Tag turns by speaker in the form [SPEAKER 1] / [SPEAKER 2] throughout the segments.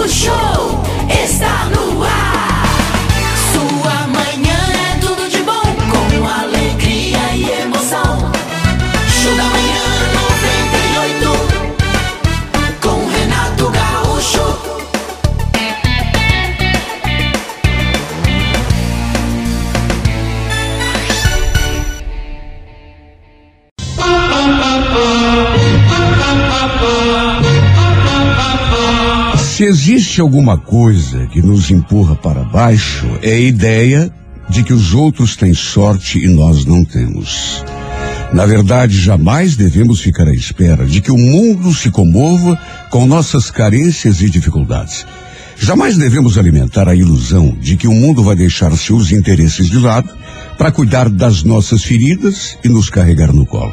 [SPEAKER 1] O show está no ar. Sua manhã é tudo de bom, com alegria e emoção. Show da manhã 98, com Renato Gaúcho.
[SPEAKER 2] Se existe alguma coisa que nos empurra para baixo, é a ideia de que os outros têm sorte e nós não temos. Na verdade, jamais devemos ficar à espera de que o mundo se comova com nossas carências e dificuldades. Jamais devemos alimentar a ilusão de que o mundo vai deixar seus interesses de lado para cuidar das nossas feridas e nos carregar no colo.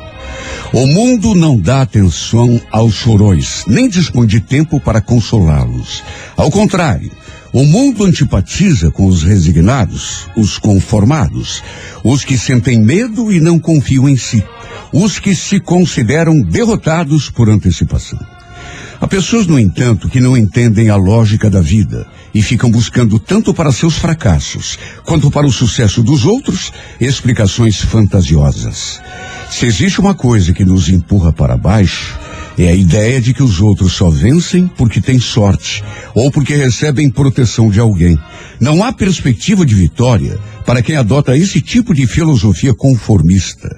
[SPEAKER 2] O mundo não dá atenção aos chorões, nem dispõe de tempo para consolá-los. Ao contrário, o mundo antipatiza com os resignados, os conformados, os que sentem medo e não confiam em si, os que se consideram derrotados por antecipação. Há pessoas, no entanto, que não entendem a lógica da vida e ficam buscando tanto para seus fracassos quanto para o sucesso dos outros explicações fantasiosas. Se existe uma coisa que nos empurra para baixo, é a ideia de que os outros só vencem porque têm sorte ou porque recebem proteção de alguém. Não há perspectiva de vitória para quem adota esse tipo de filosofia conformista.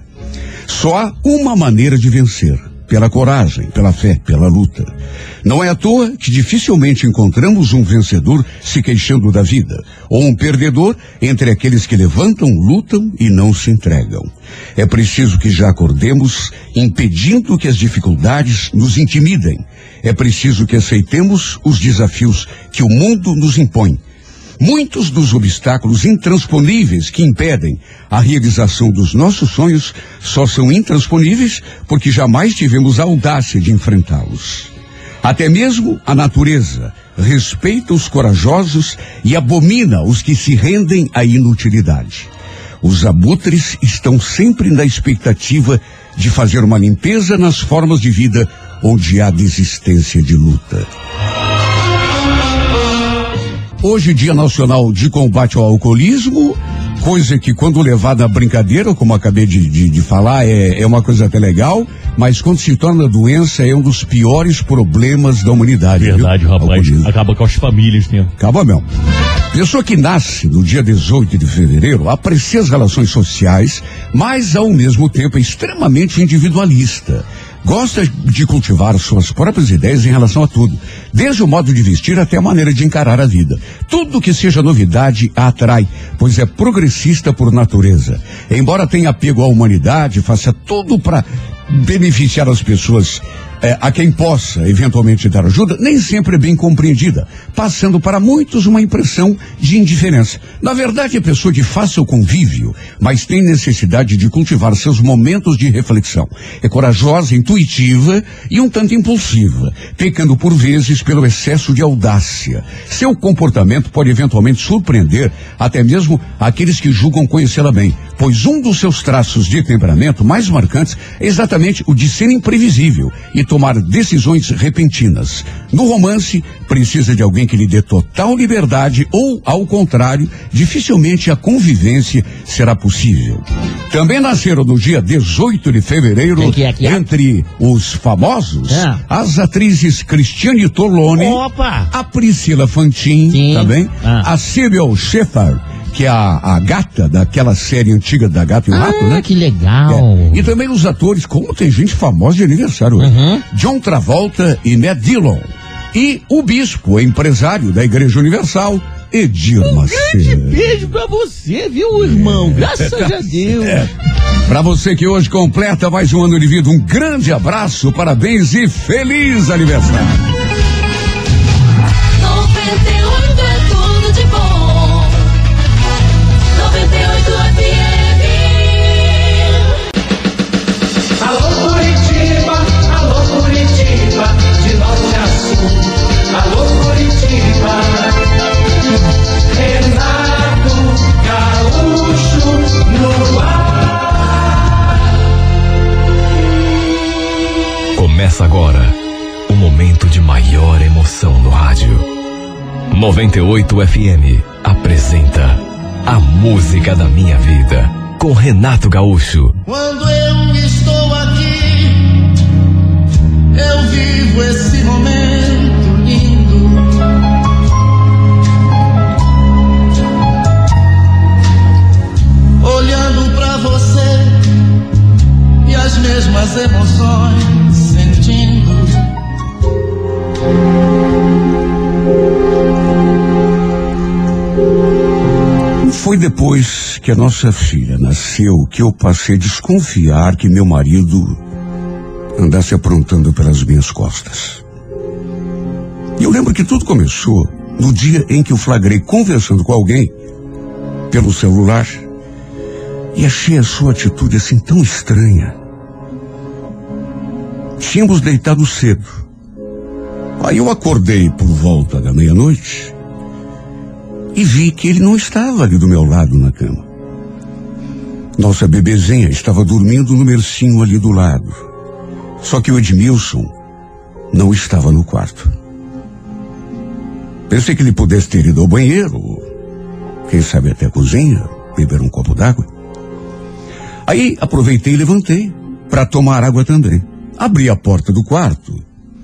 [SPEAKER 2] Só há uma maneira de vencer: pela coragem, pela fé, pela luta. Não é à toa que dificilmente encontramos um vencedor se queixando da vida, ou um perdedor entre aqueles que levantam, lutam e não se entregam. É preciso que já acordemos, impedindo que as dificuldades nos intimidem. É preciso que aceitemos os desafios que o mundo nos impõe. Muitos dos obstáculos intransponíveis que impedem a realização dos nossos sonhos só são intransponíveis porque jamais tivemos a audácia de enfrentá-los. Até mesmo a natureza respeita os corajosos e abomina os que se rendem à inutilidade. Os abutres estão sempre na expectativa de fazer uma limpeza nas formas de vida onde há desistência de luta. Hoje, Dia Nacional de Combate ao Alcoolismo, coisa que quando levada à brincadeira, como acabei de falar, é uma coisa até legal, mas quando se torna doença é um dos piores problemas da humanidade.
[SPEAKER 3] Verdade,
[SPEAKER 2] viu?
[SPEAKER 3] rapaz,
[SPEAKER 2] Alcoolismo.
[SPEAKER 3] acaba com as famílias, né?
[SPEAKER 2] Acaba mesmo. Pessoa que nasce no dia 18 de fevereiro aprecia as relações sociais, mas ao mesmo tempo é extremamente individualista. Gosta de cultivar suas próprias ideias em relação a tudo, desde o modo de vestir até a maneira de encarar a vida. Tudo que seja novidade a atrai, pois é progressista por natureza. Embora tenha apego à humanidade, faça tudo para beneficiar as pessoas a quem possa eventualmente dar ajuda, nem sempre é bem compreendida, passando para muitos uma impressão de indiferença. Na verdade, é pessoa de fácil convívio, mas tem necessidade de cultivar seus momentos de reflexão. É corajosa, intuitiva e um tanto impulsiva, pecando por vezes pelo excesso de audácia. Seu comportamento pode eventualmente surpreender até mesmo aqueles que julgam conhecê-la bem, pois um dos seus traços de temperamento mais marcantes é exatamente o de ser imprevisível e tomar decisões repentinas. No romance, precisa de alguém que lhe dê total liberdade ou, ao contrário, dificilmente a convivência será possível. Também nasceram no dia 18 de fevereiro, entre os famosos, as atrizes Cristiane Torlone, a Priscila Fantin, também, a Sybil Shepherd, que é a gata daquela série antiga da Gata e o Rato, né?
[SPEAKER 4] Que legal.
[SPEAKER 2] E também os atores, como tem gente famosa de aniversário hoje. John Travolta e Matt Dillon. E o bispo, empresário da Igreja Universal, Edir Macedo.
[SPEAKER 4] Grande beijo pra você, viu, irmão? Graças a Deus.
[SPEAKER 2] Pra você que hoje completa mais um ano de vida, um grande abraço, parabéns e feliz aniversário.
[SPEAKER 1] 98 é tudo de bom. 98 FM.
[SPEAKER 5] Alô Curitiba, de norte a sul. Alô Curitiba, Renato Gaúcho no ar.
[SPEAKER 6] Começa agora o momento de maior emoção no rádio.
[SPEAKER 3] 98 FM apresenta A Música da Minha Vida, com Renato Gaúcho.
[SPEAKER 5] Quando eu estou aqui, eu vivo esse momento lindo. Olhando pra você e as mesmas emoções sentindo.
[SPEAKER 2] Foi depois que a nossa filha nasceu que eu passei a desconfiar que meu marido andasse aprontando pelas minhas costas. E eu lembro que tudo começou no dia em que eu flagrei conversando com alguém pelo celular e achei a sua atitude assim tão estranha. Tínhamos deitado cedo. Aí eu acordei por volta da meia-noite e vi que ele não estava ali do meu lado na cama. Nossa bebezinha estava dormindo no bercinho ali do lado. Só que o Edmilson não estava no quarto. Pensei que ele pudesse ter ido ao banheiro, quem sabe até a cozinha, beber um copo d'água. Aí aproveitei e levantei para tomar água também. Abri a porta do quarto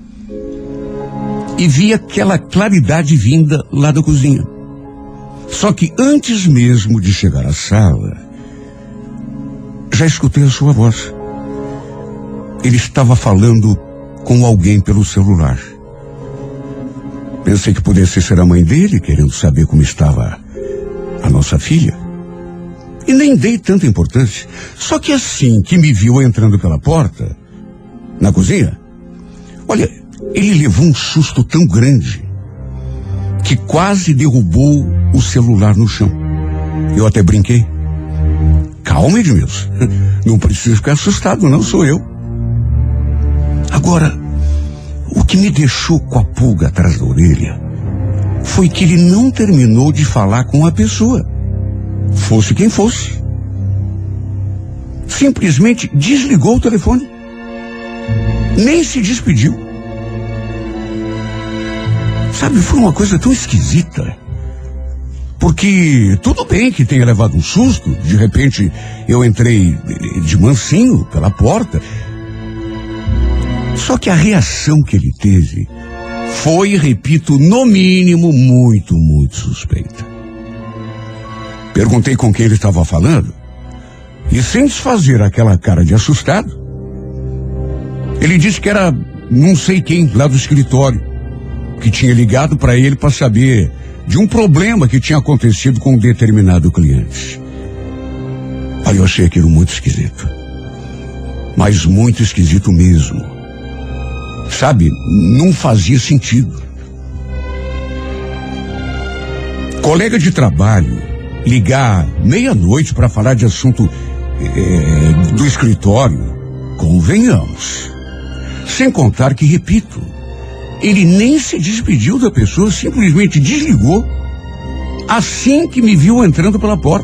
[SPEAKER 2] e vi aquela claridade vinda lá da cozinha. Só que antes mesmo de chegar à sala, já escutei a sua voz. Ele estava falando com alguém pelo celular. Pensei que pudesse ser a mãe dele, querendo saber como estava a nossa filha. E nem dei tanta importância. Só que assim que me viu entrando pela porta, na cozinha, olha, ele levou um susto tão grande que quase derrubou o celular no chão. Eu até brinquei. Calma, Edmilson. Não precisa ficar assustado, não, sou eu. Agora, o que me deixou com a pulga atrás da orelha foi que ele não terminou de falar com a pessoa, fosse quem fosse. Simplesmente desligou o telefone. Nem se despediu. Sabe, foi uma coisa tão esquisita. Porque tudo bem que tenha levado um susto, de repente eu entrei de mansinho pela porta. Só que a reação que ele teve foi, repito, no mínimo, muito, muito suspeita. Perguntei com quem ele estava falando e, sem desfazer aquela cara de assustado, ele disse que era não sei quem lá do escritório que tinha ligado para ele para saber de um problema que tinha acontecido com um determinado cliente. Aí eu achei aquilo muito esquisito. Mas muito esquisito mesmo. Sabe, não fazia sentido. Colega de trabalho ligar meia-noite para falar de assunto do escritório, convenhamos. Sem contar que, repito, ele nem se despediu da pessoa, simplesmente desligou assim que me viu entrando pela porta.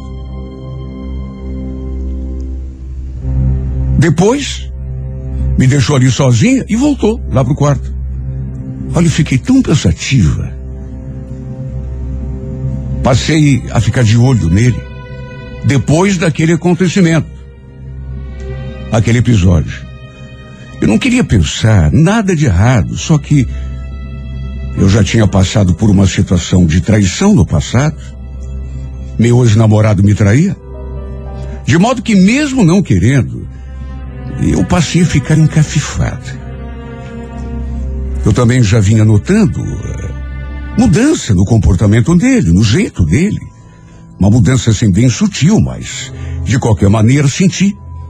[SPEAKER 2] Depois, me deixou ali sozinha e voltou lá pro quarto. Olha, eu fiquei tão pensativa. Passei a ficar de olho nele depois daquele acontecimento, aquele episódio. Eu não queria pensar nada de errado, só que eu já tinha passado por uma situação de traição no passado. Meu ex-namorado me traía. De modo que, mesmo não querendo, eu passei a ficar encafifado. Eu também já vinha notando mudança no comportamento dele, no jeito dele. Uma mudança assim bem sutil, mas de qualquer maneira senti.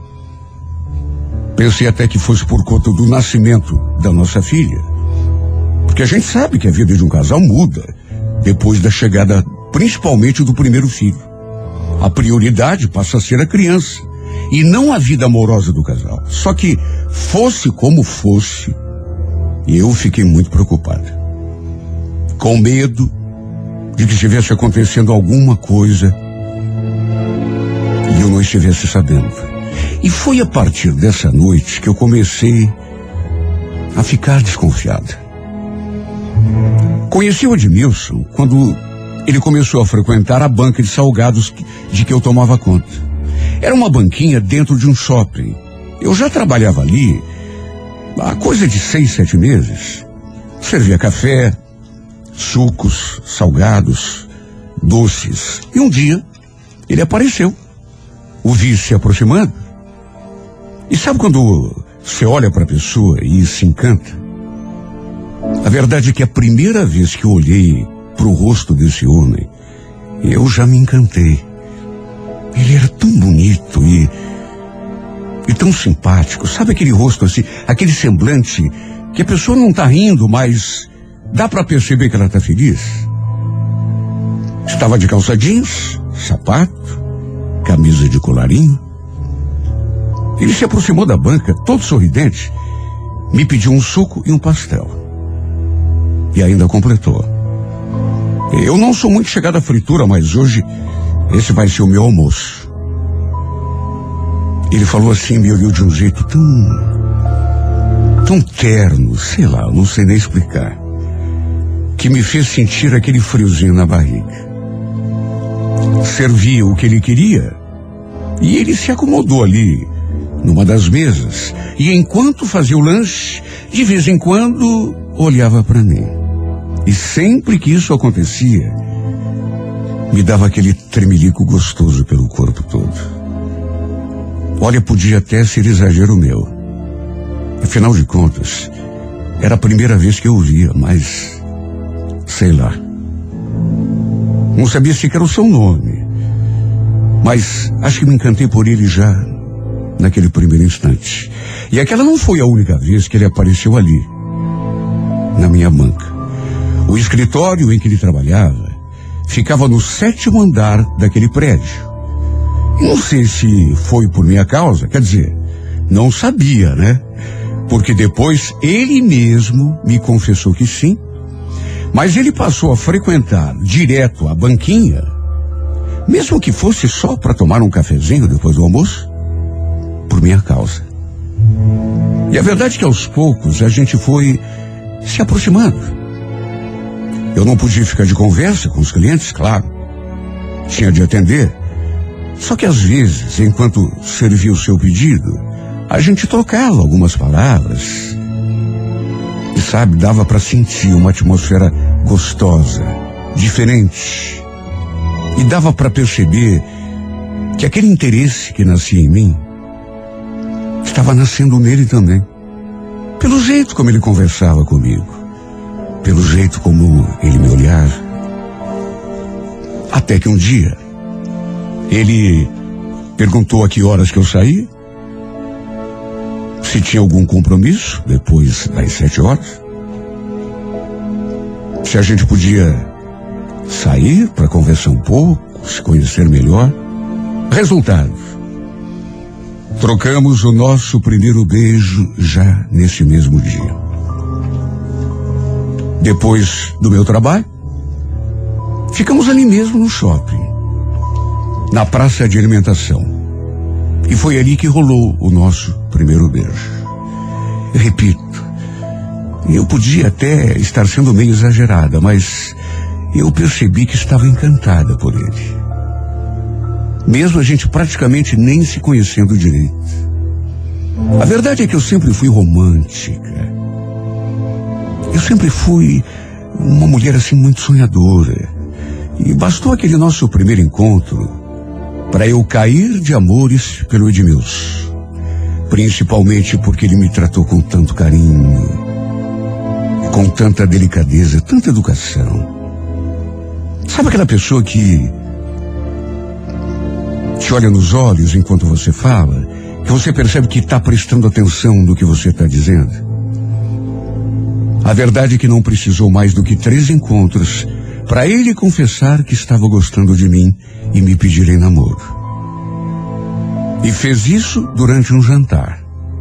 [SPEAKER 2] Pensei até que fosse por conta do nascimento da nossa filha. Porque a gente sabe que a vida de um casal muda depois da chegada, principalmente do primeiro filho. A prioridade passa a ser a criança e não a vida amorosa do casal. Só que, fosse como fosse, eu fiquei muito preocupado. Com medo de que estivesse acontecendo alguma coisa e eu não estivesse sabendo. E foi a partir dessa noite que eu comecei a ficar desconfiada. Conheci o Edmilson quando ele começou a frequentar a banca de salgados de que eu tomava conta. Era uma banquinha dentro de um shopping. Eu já trabalhava ali há coisa de 6, 7 meses. Servia café, sucos, salgados, doces. E um dia, ele apareceu. O vi se aproximando. E sabe quando você olha para a pessoa e se encanta? A verdade é que a primeira vez que eu olhei para o rosto desse homem, eu já me encantei. Ele era tão bonito e tão simpático. Sabe aquele rosto assim, aquele semblante que a pessoa não está rindo, mas dá para perceber que ela está feliz? Estava de calça jeans, sapato, camisa de colarinho. Ele se aproximou da banca, todo sorridente, me pediu um suco e um pastel. E ainda completou: eu não sou muito chegado à fritura, mas hoje esse vai ser o meu almoço. Ele falou assim, me olhou de um jeito tão terno, sei lá, não sei nem explicar, que me fez sentir aquele friozinho na barriga. Servia o que ele queria e ele se acomodou ali numa das mesas, e enquanto fazia o lanche, de vez em quando olhava para mim. E sempre que isso acontecia, me dava aquele tremelico gostoso pelo corpo todo. Olha, podia até ser exagero meu. Afinal de contas, era a primeira vez que eu o via, mas sei lá. Não sabia sequer o seu nome, mas acho que me encantei por ele já naquele primeiro instante. E aquela não foi a única vez que ele apareceu ali, na minha banca. O escritório em que ele trabalhava ficava no 7º andar daquele prédio. Não sei se foi por minha causa, quer dizer, não sabia, né? Porque depois ele mesmo me confessou que sim, mas ele passou a frequentar direto a banquinha, mesmo que fosse só para tomar um cafezinho depois do almoço, por minha causa. E a verdade é que aos poucos a gente foi se aproximando. Eu não podia ficar de conversa com os clientes, claro. Tinha de atender. Só que às vezes, enquanto servia o seu pedido, a gente trocava algumas palavras. E sabe, dava para sentir uma atmosfera gostosa, diferente. E dava para perceber que aquele interesse que nascia em mim estava nascendo nele também. Pelo jeito como ele conversava comigo, pelo jeito como ele me olhava. Até que um dia, ele perguntou a que horas que eu saía, se tinha algum compromisso depois das 7 horas, se a gente podia sair para conversar um pouco, se conhecer melhor. Resultado: trocamos o nosso primeiro beijo já nesse mesmo dia. Depois do meu trabalho, ficamos ali mesmo no shopping, na praça de alimentação. E foi ali que rolou o nosso primeiro beijo. Eu repito, eu podia até estar sendo meio exagerada, mas eu percebi que estava encantada por ele. Mesmo a gente praticamente nem se conhecendo direito. A verdade é que eu sempre fui romântica. Eu sempre fui uma mulher assim muito sonhadora. E bastou aquele nosso primeiro encontro para eu cair de amores pelo Edmilson. Principalmente porque ele me tratou com tanto carinho, com tanta delicadeza, tanta educação. Sabe aquela pessoa que te olha nos olhos enquanto você fala, que você percebe que está prestando atenção no que você está dizendo? A verdade é que não precisou mais do que 3 encontros para ele confessar que estava gostando de mim e me pedir em namoro. E fez isso durante um jantar.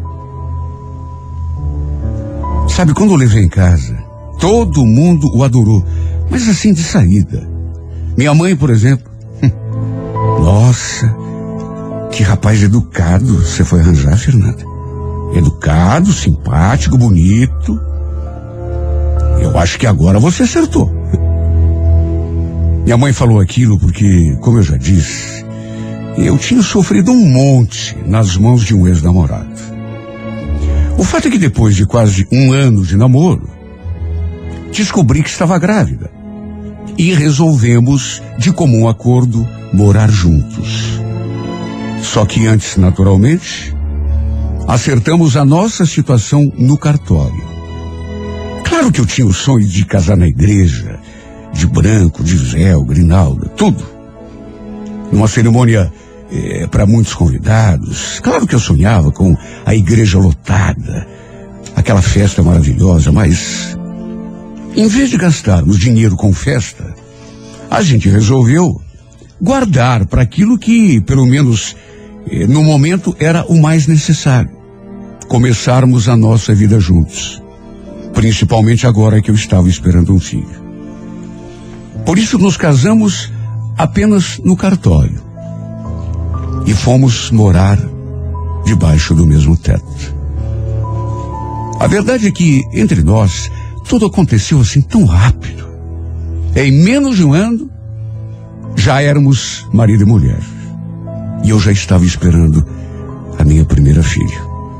[SPEAKER 2] Sabe, quando eu levei em casa, todo mundo o adorou, mas assim de saída. Minha mãe, por exemplo. Nossa, que rapaz educado você foi arranjar, Fernanda. Educado, simpático, bonito. Eu acho que agora você acertou. Minha mãe falou aquilo porque, como eu já disse, eu tinha sofrido um monte nas mãos de um ex-namorado. O fato é que depois de quase 1 ano de namoro, descobri que estava grávida. E resolvemos, de comum acordo, morar juntos. Só que antes, naturalmente, acertamos a nossa situação no cartório. Claro que eu tinha o sonho de casar na igreja, de branco, de véu, grinalda, tudo. Numa cerimônia para muitos convidados. Claro que eu sonhava com a igreja lotada, aquela festa maravilhosa, mas em vez de gastarmos dinheiro com festa, a gente resolveu guardar para aquilo que, pelo menos no momento, era o mais necessário. Começarmos a nossa vida juntos. Principalmente agora que eu estava esperando um filho. Por isso nos casamos apenas no cartório. E fomos morar debaixo do mesmo teto. A verdade é que, entre nós, tudo aconteceu assim tão rápido. Em menos de 1 ano, já éramos marido e mulher. E eu já estava esperando a minha primeira filha.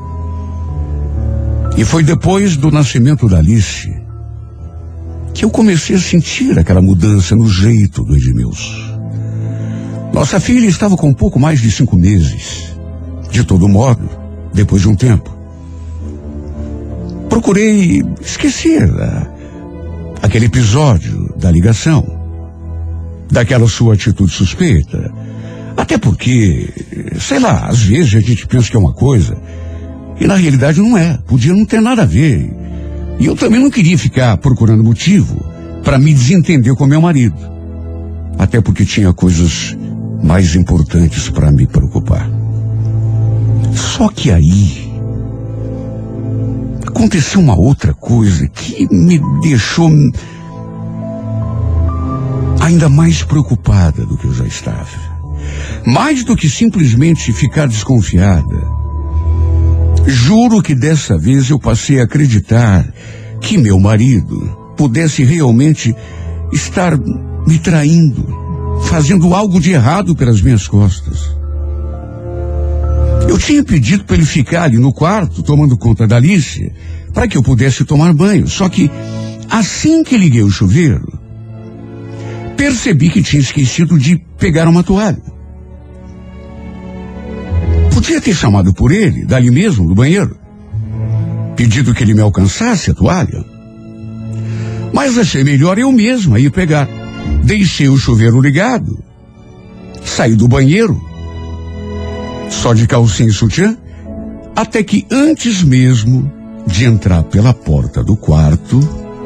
[SPEAKER 2] E foi depois do nascimento da Alice que eu comecei a sentir aquela mudança no jeito do Edmilson. Nossa filha estava com um pouco mais de 5 meses. De todo modo, depois de um tempo, procurei esquecer aquele episódio da ligação, daquela sua atitude suspeita. Até porque, sei lá, às vezes a gente pensa que é uma coisa e na realidade não é. Podia não ter nada a ver. E eu também não queria ficar procurando motivo para me desentender com meu marido. Até porque tinha coisas mais importantes para me preocupar. Só que aí aconteceu uma outra coisa que me deixou ainda mais preocupada do que eu já estava. Mais do que simplesmente ficar desconfiada, juro que dessa vez eu passei a acreditar que meu marido pudesse realmente estar me traindo, fazendo algo de errado pelas minhas costas. Eu tinha pedido para ele ficar ali no quarto, tomando conta da Alice, para que eu pudesse tomar banho. Só que, assim que liguei o chuveiro, percebi que tinha esquecido de pegar uma toalha. Podia ter chamado por ele, dali mesmo, do banheiro, pedido que ele me alcançasse a toalha. Mas achei melhor eu mesma ir pegar. Deixei o chuveiro ligado, saí do banheiro, só de calcinha e sutiã, até que antes mesmo de entrar pela porta do quarto,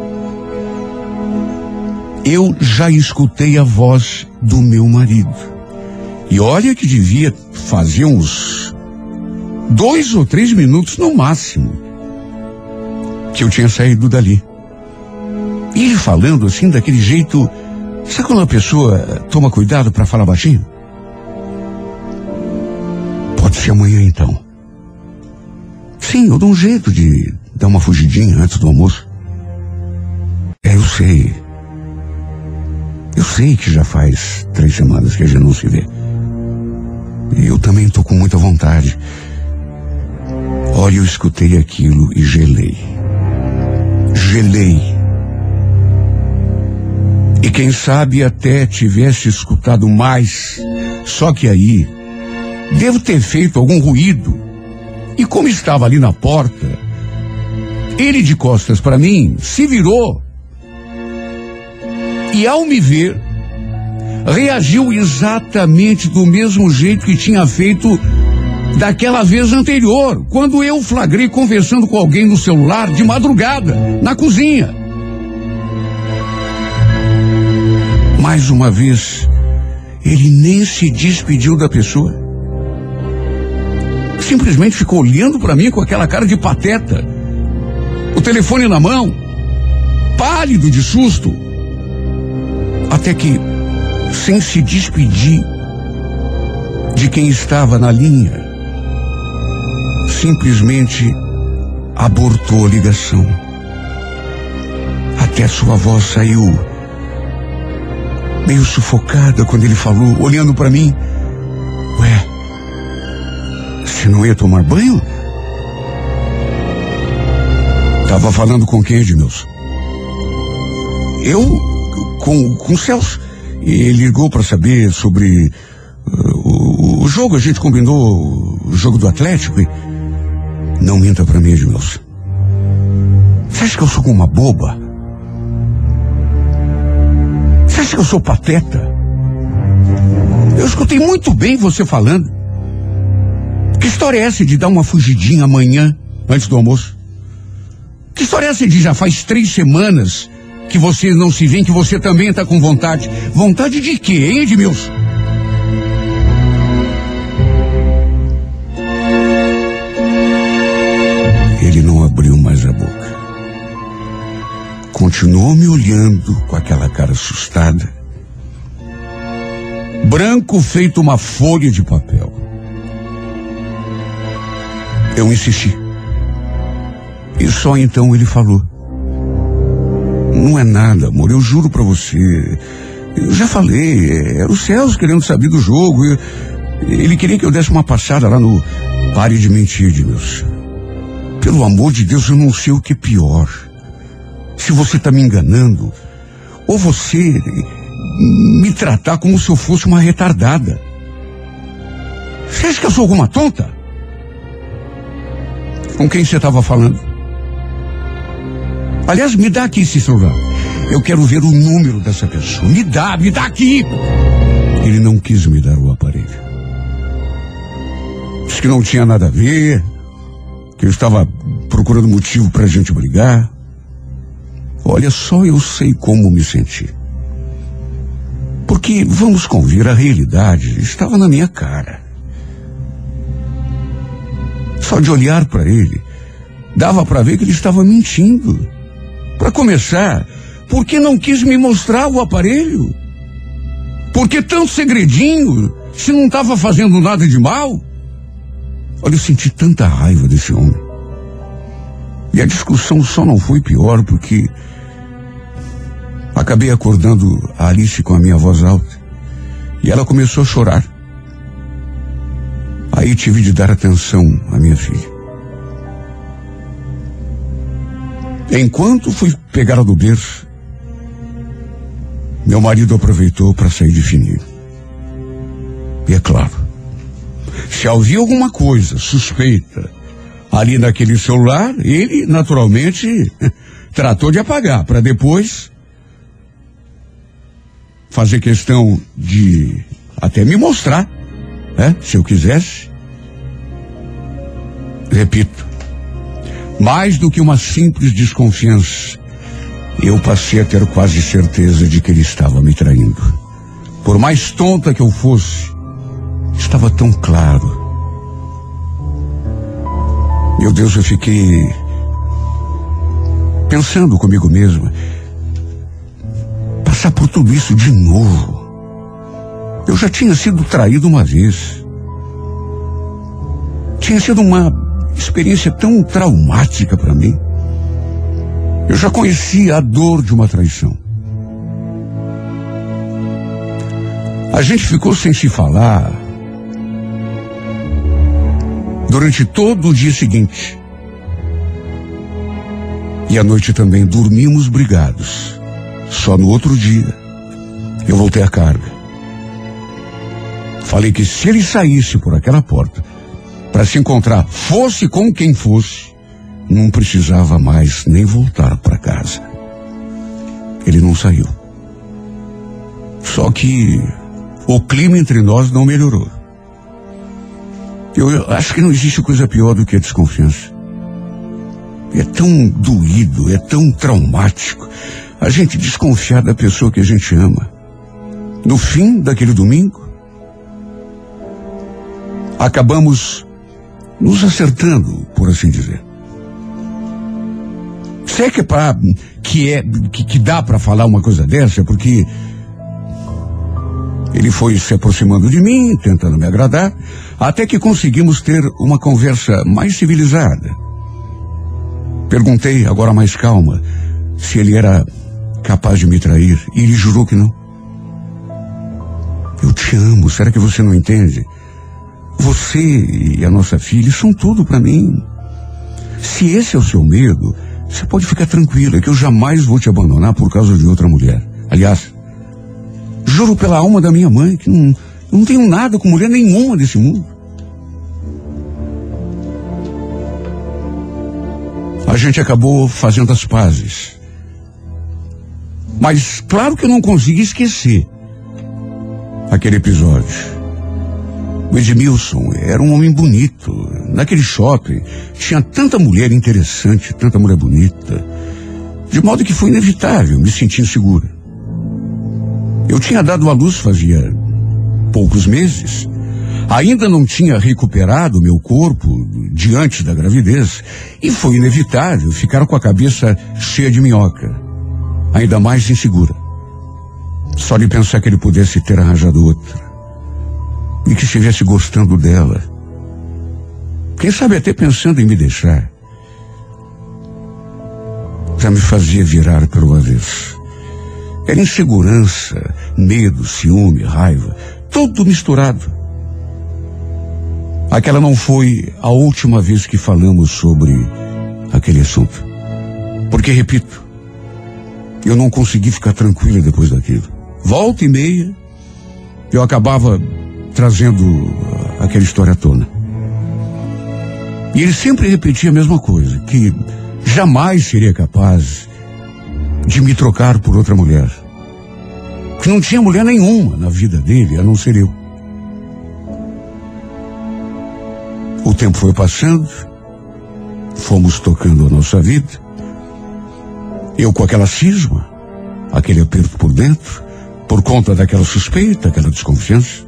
[SPEAKER 2] eu já escutei a voz do meu marido. E olha que devia fazer uns 2 ou 3 minutos no máximo que eu tinha saído dali. E ele falando assim, daquele jeito, sabe quando a pessoa toma cuidado para falar baixinho? Pode ser amanhã então. Sim, eu dou um jeito de dar uma fugidinha antes do almoço. Eu sei. Eu sei que já faz 3 semanas que a gente não se vê. E eu também tô com muita vontade. Olha, eu escutei aquilo e gelei. Gelei. E quem sabe até tivesse escutado mais. Só que aí, devo ter feito algum ruído. E como estava ali na porta, ele de costas para mim se virou. E ao me ver, reagiu exatamente do mesmo jeito que tinha feito daquela vez anterior, quando eu flagrei conversando com alguém no celular de madrugada, na cozinha. Mais uma vez, ele nem se despediu da pessoa. Simplesmente ficou olhando para mim com aquela cara de pateta, o telefone na mão, pálido de susto, até que, sem se despedir de quem estava na linha, simplesmente abortou a ligação. Até sua voz saiu meio sufocada quando ele falou, olhando para mim. Ué, você não ia tomar banho? Tava falando com quem, Edmilson? Eu, com o Celso. Ele ligou para saber sobre o jogo. A gente combinou o jogo do Atlético e... Não minta para mim, Edmilson. Você acha que eu sou uma boba? Você acha que eu sou pateta? Eu escutei muito bem você falando. Que história é essa de dar uma fugidinha amanhã, antes do almoço? Que história é essa de já faz 3 semanas que você não se vê, que você também está com vontade? Vontade de quê, hein, Edmilson? Ele não abriu mais a boca. Continuou me olhando com aquela cara assustada. Branco feito uma folha de papel. Eu insisti. E só então ele falou. Não é nada, amor, eu juro pra você. Eu já falei, era o Celso querendo saber do jogo. Ele queria que eu desse uma passada lá no... Pare de mentir, Edmilson. Pelo amor de Deus, eu não sei o que é pior. Se você tá me enganando, ou você me tratar como se eu fosse uma retardada. Você acha que eu sou alguma tonta? Com quem você estava falando? Aliás, me dá aqui esse celular. Eu quero ver o número dessa pessoa. Me dá aqui. Ele não quis me dar o aparelho. Disse que não tinha nada a ver, que eu estava procurando motivo pra gente brigar. Olha, só eu sei como me senti. Porque, vamos convir, a realidade estava na minha cara. Só de olhar para ele, dava para ver que ele estava mentindo. Para começar, por que não quis me mostrar o aparelho? Por que tanto segredinho, se não estava fazendo nada de mal? Olha, eu senti tanta raiva desse homem. E a discussão só não foi pior porque acabei acordando a Alice com a minha voz alta. E ela começou a chorar. Aí tive de dar atenção à minha filha. Enquanto fui pegá-la do berço, meu marido aproveitou para sair de fininho. E é claro, se havia alguma coisa suspeita ali naquele celular, ele naturalmente tratou de apagar para depois fazer questão de até me mostrar, se eu quisesse. Repito, mais do que uma simples desconfiança, eu passei a ter quase certeza de que ele estava me traindo. Por mais tonta que eu fosse, estava tão claro. Meu Deus, eu fiquei pensando comigo mesma, passar por tudo isso de novo. Eu já tinha sido traído uma vez. Tinha sido uma experiência tão traumática para mim. Eu já conhecia a dor de uma traição. A gente ficou sem se falar durante todo o dia seguinte. E à noite também dormimos brigados. Só no outro dia eu voltei à carga. Falei que se ele saísse por aquela porta para se encontrar, fosse com quem fosse, não precisava mais nem voltar para casa. Ele não saiu. Só que o clima entre nós não melhorou. Eu acho que não existe coisa pior do que a desconfiança. É tão doído, é tão traumático a gente desconfiar da pessoa que a gente ama. No fim daquele domingo, acabamos nos acertando, por assim dizer. Se é que dá para falar uma coisa dessa, porque ele foi se aproximando de mim, tentando me agradar, até que conseguimos ter uma conversa mais civilizada. Perguntei, agora mais calma, se ele era capaz de me trair, e ele jurou que não. Eu te amo, será que você não entende? Você e a nossa filha são tudo para mim. Se esse é o seu medo, você pode ficar tranquila, que eu jamais vou te abandonar por causa de outra mulher. Aliás, juro pela alma da minha mãe que não tenho nada com mulher nenhuma desse mundo. A gente acabou fazendo as pazes. Mas claro que eu não consegui esquecer aquele episódio. O Edmilson era um homem bonito. Naquele shopping tinha tanta mulher interessante, tanta mulher bonita, de modo que foi inevitável me sentir insegura. Eu tinha dado à luz fazia poucos meses. Ainda não tinha recuperado meu corpo de antes da gravidez e foi inevitável ficar com a cabeça cheia de minhoca, ainda mais insegura. Só de pensar que ele pudesse ter arranjado outra e que estivesse gostando dela, quem sabe até pensando em me deixar, já me fazia virar pelo avesso. Era insegurança, medo, ciúme, raiva, tudo misturado. Aquela não foi a última vez que falamos sobre aquele assunto. Porque, repito, eu não consegui ficar tranquila depois daquilo. Volta e meia, eu acabava trazendo aquela história à tona. E ele sempre repetia a mesma coisa, que jamais seria capaz de me trocar por outra mulher. Que não tinha mulher nenhuma na vida dele, a não ser eu. O tempo foi passando, fomos tocando a nossa vida. Eu com aquela cisma, aquele aperto por dentro, por conta daquela suspeita, aquela desconfiança.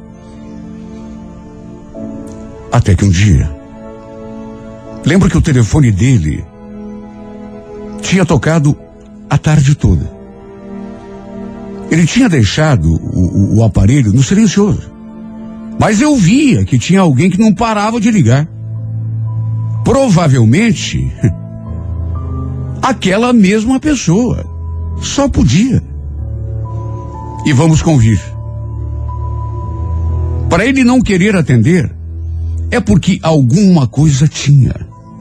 [SPEAKER 2] Até que um dia, lembro que o telefone dele tinha tocado a tarde toda. Ele tinha deixado o aparelho no silencioso, mas eu via que tinha alguém que não parava de ligar. Provavelmente aquela mesma pessoa. Só podia. E vamos convir. Para ele não querer atender, é porque alguma coisa tinha.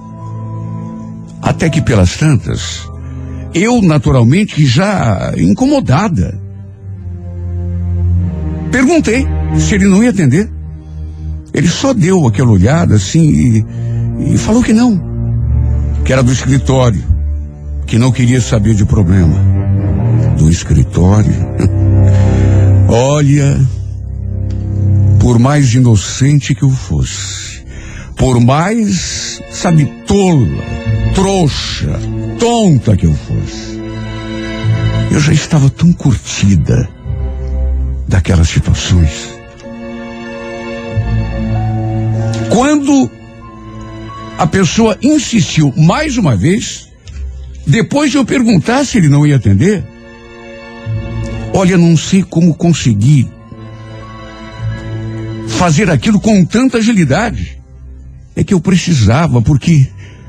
[SPEAKER 2] Até que pelas tantas, eu naturalmente já incomodada, perguntei se ele não ia atender. Ele só deu aquela olhada assim e falou que não, que era do escritório, que não queria saber de problema. Do escritório? Olha, por mais inocente que eu fosse, por mais, sabe, tola, trouxa, tonta que eu fosse, eu já estava tão curtida daquelas situações. Quando a pessoa insistiu mais uma vez, depois de eu perguntar se ele não ia atender, olha, não sei como consegui fazer aquilo com tanta agilidade. É que eu precisava, porque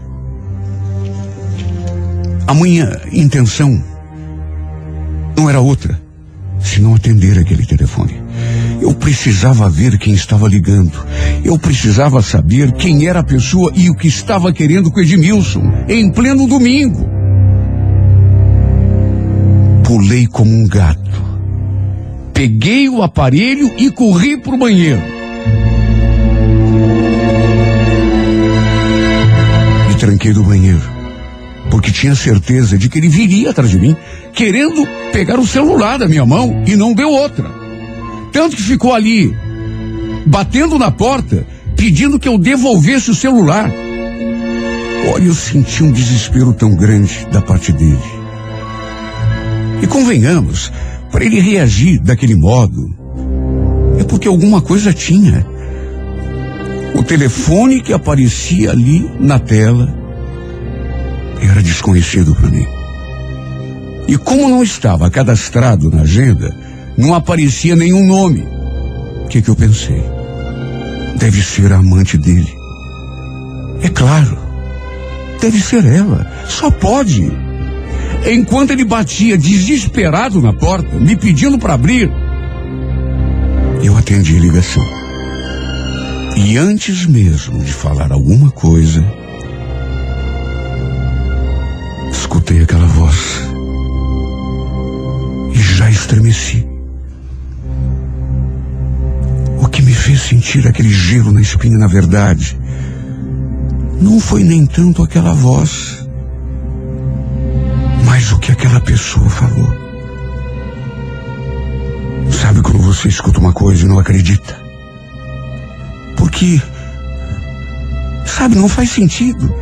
[SPEAKER 2] a minha intenção não era outra senão atender aquele telefone. Eu precisava ver quem estava ligando. Eu precisava saber quem era a pessoa e o que estava querendo com Edmilson em pleno domingo. Pulei como um gato. Peguei o aparelho e corri pro banheiro. Me tranquei no banheiro, porque tinha certeza de que ele viria atrás de mim, querendo pegar o celular da minha mão, e não deu outra. Tanto que ficou ali, batendo na porta, pedindo que eu devolvesse o celular. Olha, eu senti um desespero tão grande da parte dele. E convenhamos, para ele reagir daquele modo, é porque alguma coisa tinha. O telefone que aparecia ali na tela era desconhecido para mim. E como não estava cadastrado na agenda, não aparecia nenhum nome. O que eu pensei? Deve ser a amante dele. É claro, deve ser ela. Só pode. Enquanto ele batia desesperado na porta, me pedindo para abrir, eu atendi a ligação. E antes mesmo de falar alguma coisa, escutei aquela voz e já estremeci. O que me fez sentir aquele gelo na espinha, na verdade, não foi nem tanto aquela voz, mas o que aquela pessoa falou. Sabe quando você escuta uma coisa e não acredita? Porque, sabe, não faz sentido.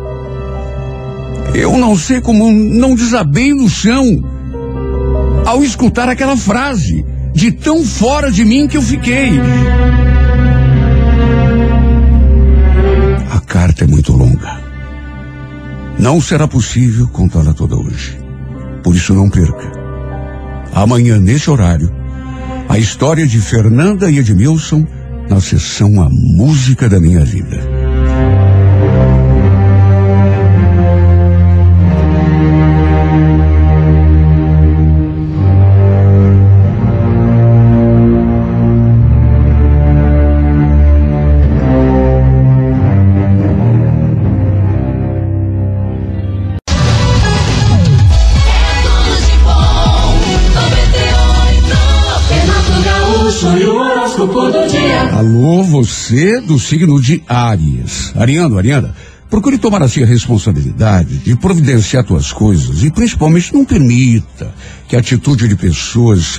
[SPEAKER 2] Eu não sei como não desabei no chão ao escutar aquela frase, de tão fora de mim que eu fiquei. A carta é muito longa. Não será possível contá-la toda hoje. Por isso não perca. Amanhã, nesse horário, a história de Fernanda e Edmilson na sessão A Música da Minha Vida. Alô, você do signo de Áries. Ariana, procure tomar assim a responsabilidade de providenciar tuas coisas e principalmente não permita que a atitude de pessoas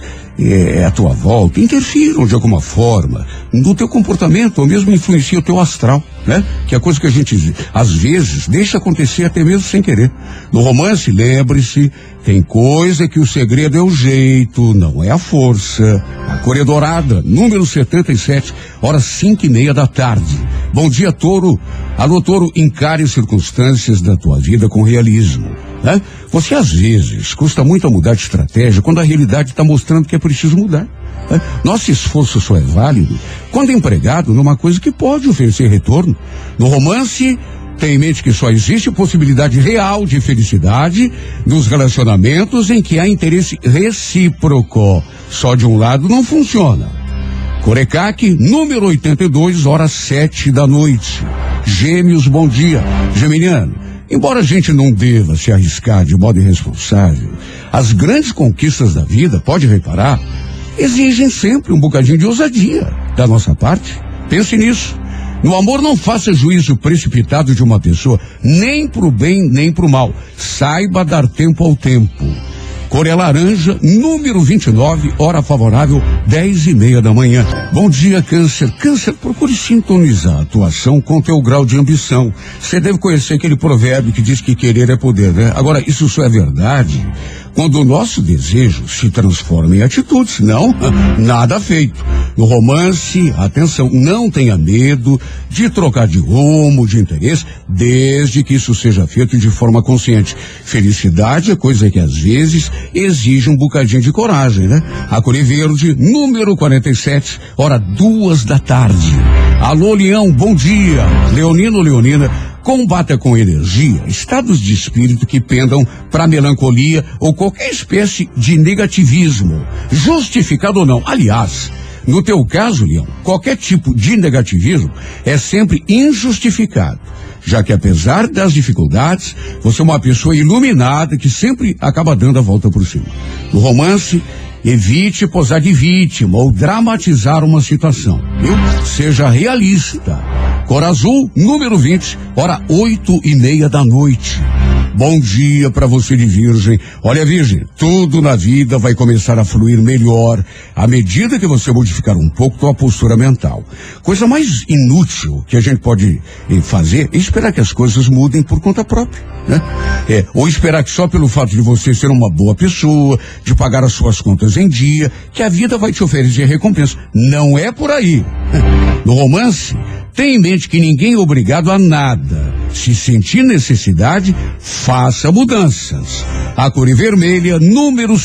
[SPEAKER 2] à tua volta interfiram de alguma forma no teu comportamento ou mesmo influencia o teu astral, né? Que é a coisa que a gente às vezes deixa acontecer até mesmo sem querer. No romance, lembre-se, tem coisa que o segredo é o jeito, não é a força. A cor é dourada, número 77, horas 5:30 da tarde. Bom dia, Touro. Alô, Touro, encare as circunstâncias da tua vida com realismo, né? Você às vezes custa muito a mudar de estratégia quando a realidade está mostrando que é preciso mudar, né? Nosso esforço só é válido quando é empregado numa coisa que pode oferecer retorno. No romance, tenha em mente que só existe possibilidade real de felicidade nos relacionamentos em que há interesse recíproco. Só de um lado não funciona. Corecaque, número 82, horas 7 da noite. Gêmeos, bom dia. Geminiano, embora a gente não deva se arriscar de modo irresponsável, as grandes conquistas da vida, pode reparar, exigem sempre um bocadinho de ousadia da nossa parte. Pense nisso. No amor, não faça juízo precipitado de uma pessoa, nem pro bem, nem pro mal. Saiba dar tempo ao tempo. Cor é laranja, número 29, hora favorável, 10:30 da manhã. Bom dia, Câncer. Câncer, procure sintonizar a atuação com teu grau de ambição. Você deve conhecer aquele provérbio que diz que querer é poder, né? Agora, isso só é verdade quando o nosso desejo se transforma em atitude, senão, nada feito. No romance, atenção, não tenha medo de trocar de rumo, de interesse, desde que isso seja feito de forma consciente. Felicidade é coisa que às vezes exige um bocadinho de coragem, né? A cor é verde, número 47, hora 2 da tarde. Alô, Leão, bom dia. Leonino, Leonina, combata com energia estados de espírito que pendam para melancolia ou qualquer espécie de negativismo, justificado ou não. Aliás, no teu caso, Leão, qualquer tipo de negativismo é sempre injustificado, já que apesar das dificuldades, você é uma pessoa iluminada que sempre acaba dando a volta por cima. No romance, evite posar de vítima ou dramatizar uma situação, viu? Seja realista. Cor azul, número 20, hora 8:30 da noite. Bom dia para você de Virgem. Olha, Virgem, tudo na vida vai começar a fluir melhor à medida que você modificar um pouco sua postura mental. Coisa mais inútil que a gente pode fazer é esperar que as coisas mudem por conta própria, né? Ou esperar que só pelo fato de você ser uma boa pessoa, de pagar as suas contas em dia, que a vida vai te oferecer recompensa. Não é por aí. No romance, tenha em mente que ninguém é obrigado a nada. Se sentir necessidade, faça mudanças. A cor é vermelha, número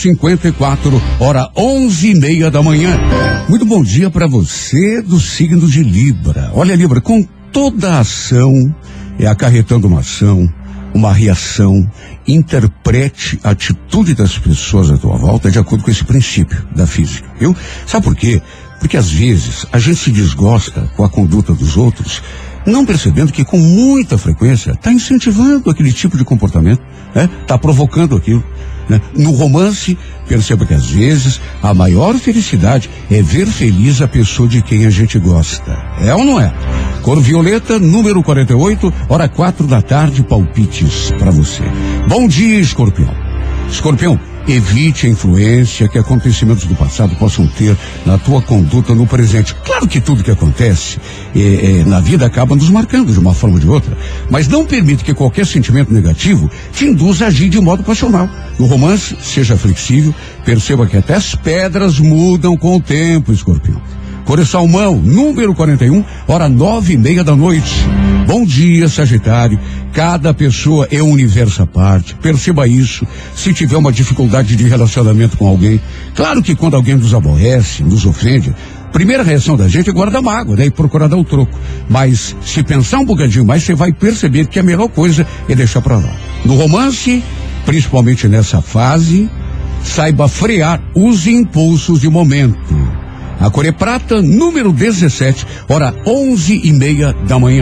[SPEAKER 2] 54, hora 11:30 da manhã. Muito bom dia para você do signo de Libra. Olha, Libra, com toda a ação, acarretando uma ação, uma reação, interprete a atitude das pessoas à tua volta de acordo com esse princípio da física, viu? Sabe por quê? Porque às vezes a gente se desgosta com a conduta dos outros, não percebendo que com muita frequência está incentivando aquele tipo de comportamento, né? Está provocando aquilo, né? No romance, perceba que às vezes a maior felicidade é ver feliz a pessoa de quem a gente gosta. É ou não é? Cor violeta, número 48, hora 4 da tarde, palpites para você. Bom dia, Escorpião. Escorpião, evite a influência que acontecimentos do passado possam ter na tua conduta no presente. Claro que tudo que acontece na vida acaba nos marcando de uma forma ou de outra, mas não permite que qualquer sentimento negativo te induza a agir de modo passional. No romance, seja flexível, perceba que até as pedras mudam com o tempo, Escorpião. Cor salmão, número 41, hora 9:30 da noite. Bom dia, Sagitário. Cada pessoa é um universo à parte. Perceba isso. Se tiver uma dificuldade de relacionamento com alguém, claro que quando alguém nos aborrece, nos ofende, a primeira reação da gente é guardar mágoa, né? E procurar dar o troco. Mas se pensar um bocadinho mais, você vai perceber que a melhor coisa é deixar pra lá. No romance, principalmente nessa fase, saiba frear os impulsos de momento. A cor é prata, número 17, hora 11:30 da manhã.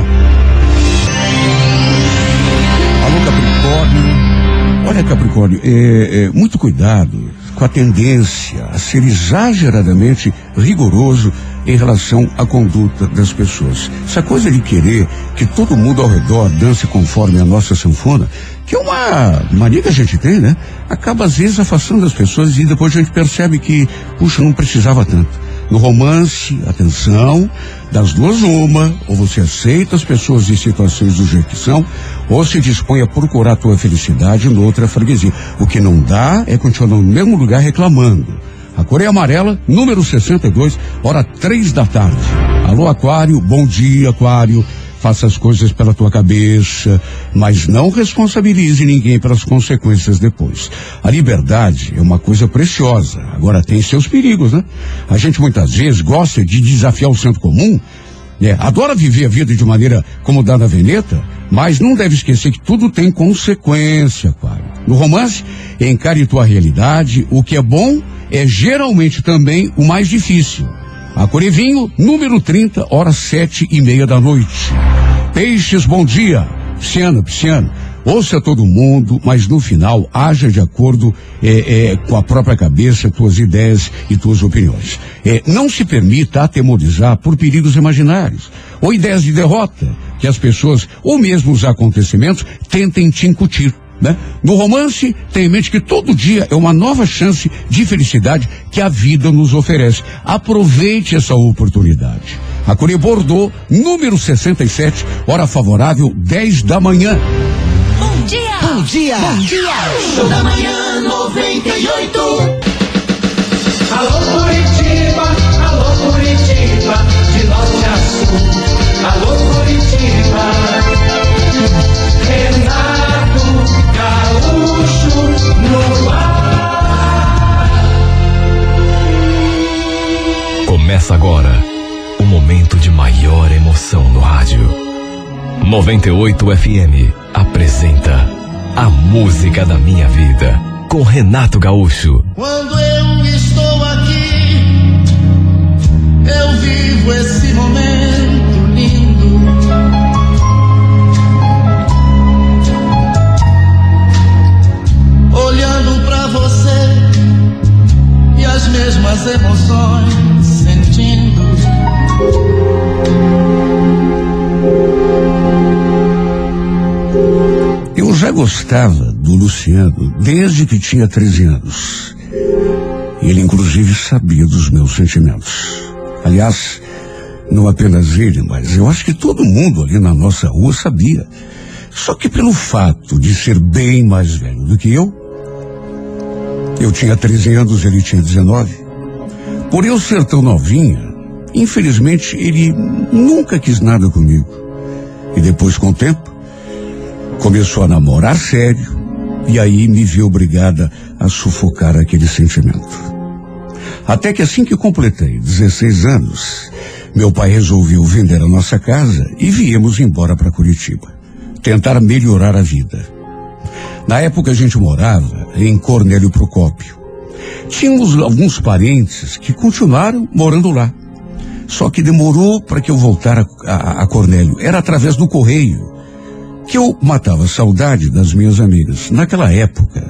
[SPEAKER 2] Alô, Capricórnio. Olha, Capricórnio, muito cuidado com a tendência a ser exageradamente rigoroso em relação à conduta das pessoas. Essa coisa de querer que todo mundo ao redor dance conforme a nossa sanfona, que é uma mania que a gente tem, né? Acaba às vezes afastando as pessoas e depois a gente percebe que, puxa, não precisava tanto. No romance, atenção, das duas uma, ou você aceita as pessoas e situações do jeito que são, ou se dispõe a procurar a tua felicidade noutra freguesia. O que não dá é continuar no mesmo lugar reclamando. A cor é amarela, número 62, hora 3 da tarde. Alô, Aquário, bom dia, Aquário. Faça as coisas pela tua cabeça, mas não responsabilize ninguém pelas consequências depois. A liberdade é uma coisa preciosa, agora tem seus perigos, né? A gente muitas vezes gosta de desafiar o senso comum, adora viver a vida de maneira como dá na veneta, mas não deve esquecer que tudo tem consequência, Aquário. No romance, encare tua realidade, o que é bom é geralmente também o mais difícil. A cor é vinho, número 30, hora 7:30 da noite. Peixes, bom dia. Pisciano, ouça todo mundo, mas no final haja de acordo com a própria cabeça, tuas ideias e tuas opiniões. Não se permita atemorizar por perigos imaginários ou ideias de derrota que as pessoas ou mesmo os acontecimentos tentem te incutir. Né? No romance, tenha em mente que todo dia é uma nova chance de felicidade que a vida nos oferece. Aproveite essa oportunidade. A cor é Bordeaux, número 67, hora favorável, 10 da manhã.
[SPEAKER 1] Bom dia! Bom dia! Bom dia! Show da manhã 98.
[SPEAKER 5] Alô, Curitiba, de norte a sul. Alô, Curitiba. Renato Gaúcho no ar.
[SPEAKER 3] Começa agora o momento de maior emoção no rádio. 98 FM apresenta A Música da Minha Vida, com Renato Gaúcho.
[SPEAKER 6] Quando eu estou aqui, eu vivo esse momento lindo. Olhando pra você e as mesmas emoções sentindo.
[SPEAKER 2] Eu já gostava do Luciano desde que tinha 13 anos. Ele inclusive sabia dos meus sentimentos. Aliás, não apenas ele, mas eu acho que todo mundo ali na nossa rua sabia. Só que pelo fato de ser bem mais velho do que eu tinha 13 anos, ele tinha 19. Por eu ser tão novinha, infelizmente ele nunca quis nada comigo. E depois, com o tempo, começou a namorar sério e aí me viu obrigada a sufocar aquele sentimento. Até que assim que completei 16 anos, meu pai resolveu vender a nossa casa e viemos embora para Curitiba. Tentar melhorar a vida. Na época a gente morava em Cornélio Procópio. Tínhamos alguns parentes que continuaram morando lá. Só que demorou para que eu voltara a Cornélio. Era através do correio que eu matava a saudade das minhas amigas. Naquela época,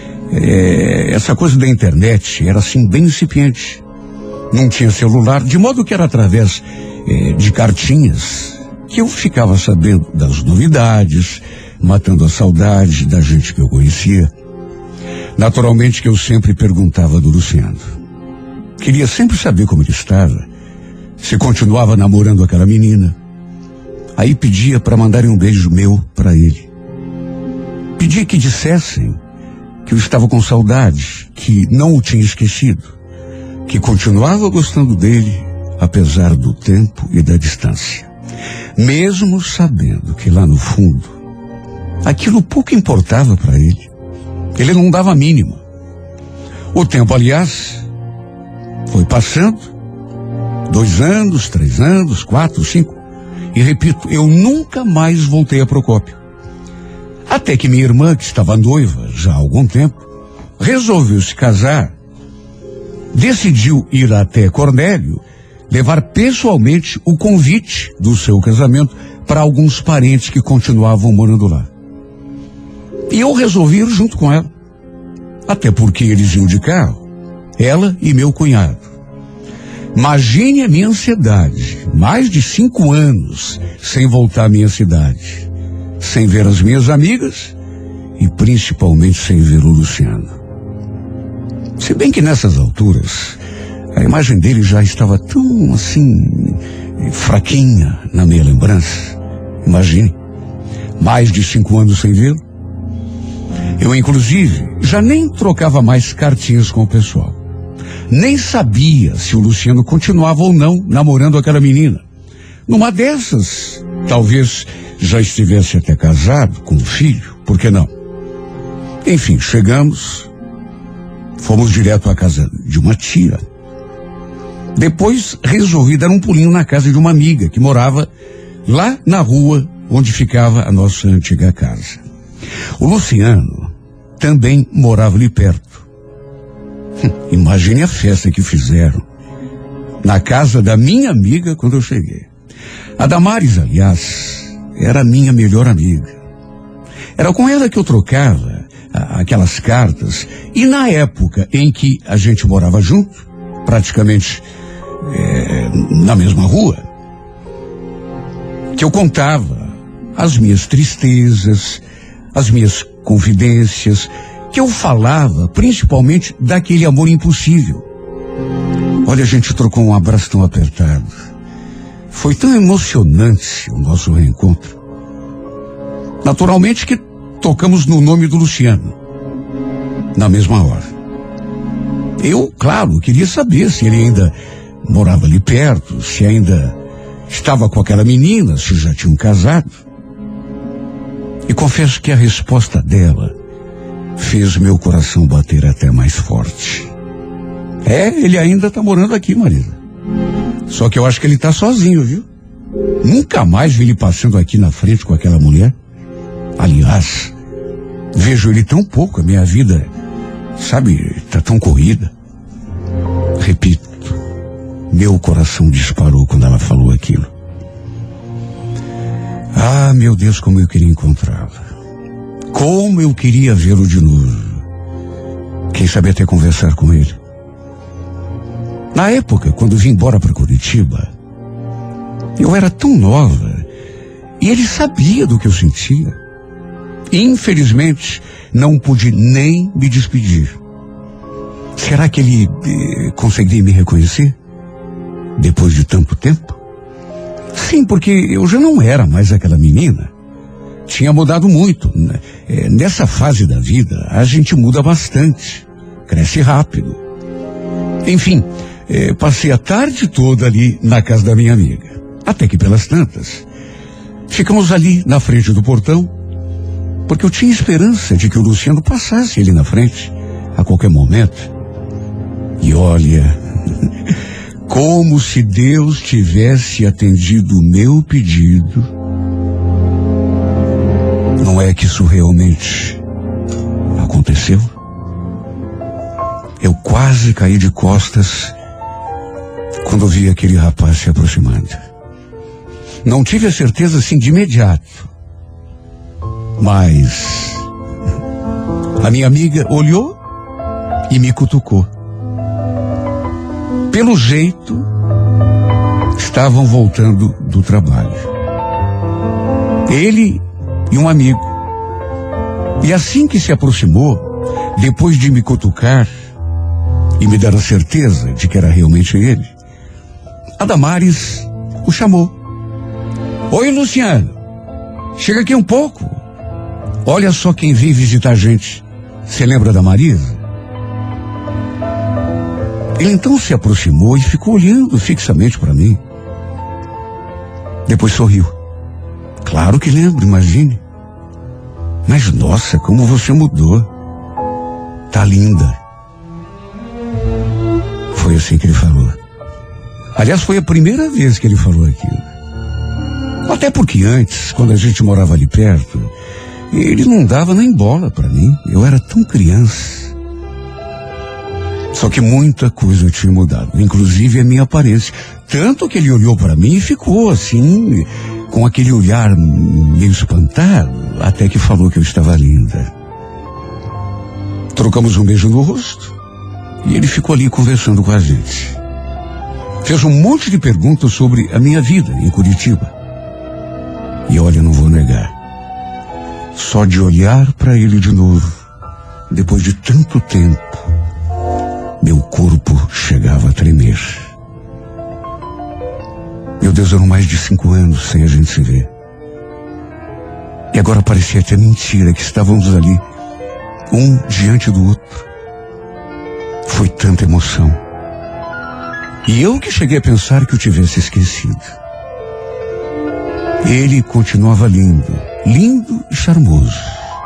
[SPEAKER 2] essa coisa da internet era assim bem incipiente. Não tinha celular, de modo que era através de cartinhas que eu ficava sabendo das novidades, matando a saudade da gente que eu conhecia. Naturalmente que eu sempre perguntava do Luciano. Queria sempre saber como ele estava, se continuava namorando aquela menina. Aí pedia para mandarem um beijo meu para ele. Pedia que dissessem que eu estava com saudade, que não o tinha esquecido, que continuava gostando dele, apesar do tempo e da distância. Mesmo sabendo que lá no fundo, aquilo pouco importava para ele. Ele não dava a mínima. O tempo, aliás, foi passando. 2 anos, 3 anos, 4, 5. E repito, eu nunca mais voltei a Procópio. Até que minha irmã, que estava noiva já há algum tempo, resolveu se casar. Decidiu ir até Cornélio, levar pessoalmente o convite do seu casamento para alguns parentes que continuavam morando lá. E eu resolvi ir junto com ela. Até porque eles iam de carro, ela e meu cunhado. Imagine a minha ansiedade, mais de 5 anos sem voltar à minha cidade, sem ver as minhas amigas e principalmente sem ver o Luciano. Se bem que nessas alturas, a imagem dele já estava tão assim, fraquinha na minha lembrança. Imagine, mais de 5 anos sem vê-lo. Eu, inclusive, já nem trocava mais cartinhas com o pessoal. Nem sabia se o Luciano continuava ou não namorando aquela menina. Numa dessas, talvez já estivesse até casado com um filho, por que não? Enfim, chegamos, fomos direto à casa de uma tia. Depois resolvi dar um pulinho na casa de uma amiga que morava lá na rua onde ficava a nossa antiga casa. O Luciano também morava ali perto. Imagine a festa que fizeram na casa da minha amiga quando eu cheguei. A Damares, aliás, era a minha melhor amiga. Era com ela que eu trocava aquelas cartas. E na época em que a gente morava junto, praticamente na mesma rua, que eu contava as minhas tristezas, as minhas confidências, que eu falava principalmente daquele amor impossível. Olha, a gente trocou um abraço tão apertado. Foi tão emocionante o nosso reencontro. Naturalmente que tocamos no nome do Luciano, na mesma hora. Eu, claro, queria saber se ele ainda morava ali perto, se ainda estava com aquela menina, se já tinham casado. E confesso que a resposta dela fez meu coração bater até mais forte. Ele ainda está morando aqui, Marisa. Só que eu acho que ele está sozinho, viu? Nunca mais vi ele passando aqui na frente com aquela mulher. Aliás, vejo ele tão pouco, a minha vida, sabe, está tão corrida. Repito, meu coração disparou quando ela falou aquilo. Ah, meu Deus, como eu queria encontrá-la. Como eu queria vê-lo de novo. Quem sabe até conversar com ele. Na época, quando vim embora para Curitiba, eu era tão nova e ele sabia do que eu sentia. Infelizmente, não pude nem me despedir. Será que ele conseguiria me reconhecer? Depois de tanto tempo? Sim, porque eu já não era mais aquela menina. Tinha mudado muito. Nessa fase da vida, a gente muda bastante. Cresce rápido. Enfim, passei a tarde toda ali na casa da minha amiga. Até que pelas tantas, ficamos ali na frente do portão, porque eu tinha esperança de que o Luciano passasse ali na frente, a qualquer momento. E olha, como se Deus tivesse atendido o meu pedido. Não é que isso realmente aconteceu? Eu quase caí de costas quando vi aquele rapaz se aproximando. Não tive a certeza assim de imediato, mas a minha amiga olhou e me cutucou. Pelo jeito, estavam voltando do trabalho. Ele e um amigo. E assim que se aproximou, depois de me cutucar e me dar a certeza de que era realmente ele, a Damares o chamou. Oi, Luciano, chega aqui um pouco. Olha só quem veio visitar a gente. Você lembra da Marisa? Ele então se aproximou e ficou olhando fixamente para mim. Depois sorriu. Claro que lembro, imagine. Mas nossa, como você mudou. Tá linda. Foi assim que ele falou. Aliás, foi a primeira vez que ele falou aquilo. Até porque antes, quando a gente morava ali perto, ele não dava nem bola pra mim. Eu era tão criança. Só que muita coisa tinha mudado, inclusive a minha aparência. Tanto que ele olhou pra mim e ficou assim, com aquele olhar meio espantado, até que falou que eu estava linda. Trocamos um beijo no rosto e ele ficou ali conversando com a gente. Fez um monte de perguntas sobre a minha vida em Curitiba. E olha, não vou negar, só de olhar para ele de novo, depois de tanto tempo, meu corpo chegava a tremer. Meu Deus, eram mais de 5 anos sem a gente se ver. E agora parecia até mentira que estávamos ali, um diante do outro. Foi tanta emoção. E eu que cheguei a pensar que eu tivesse esquecido. Ele continuava lindo, lindo e charmoso.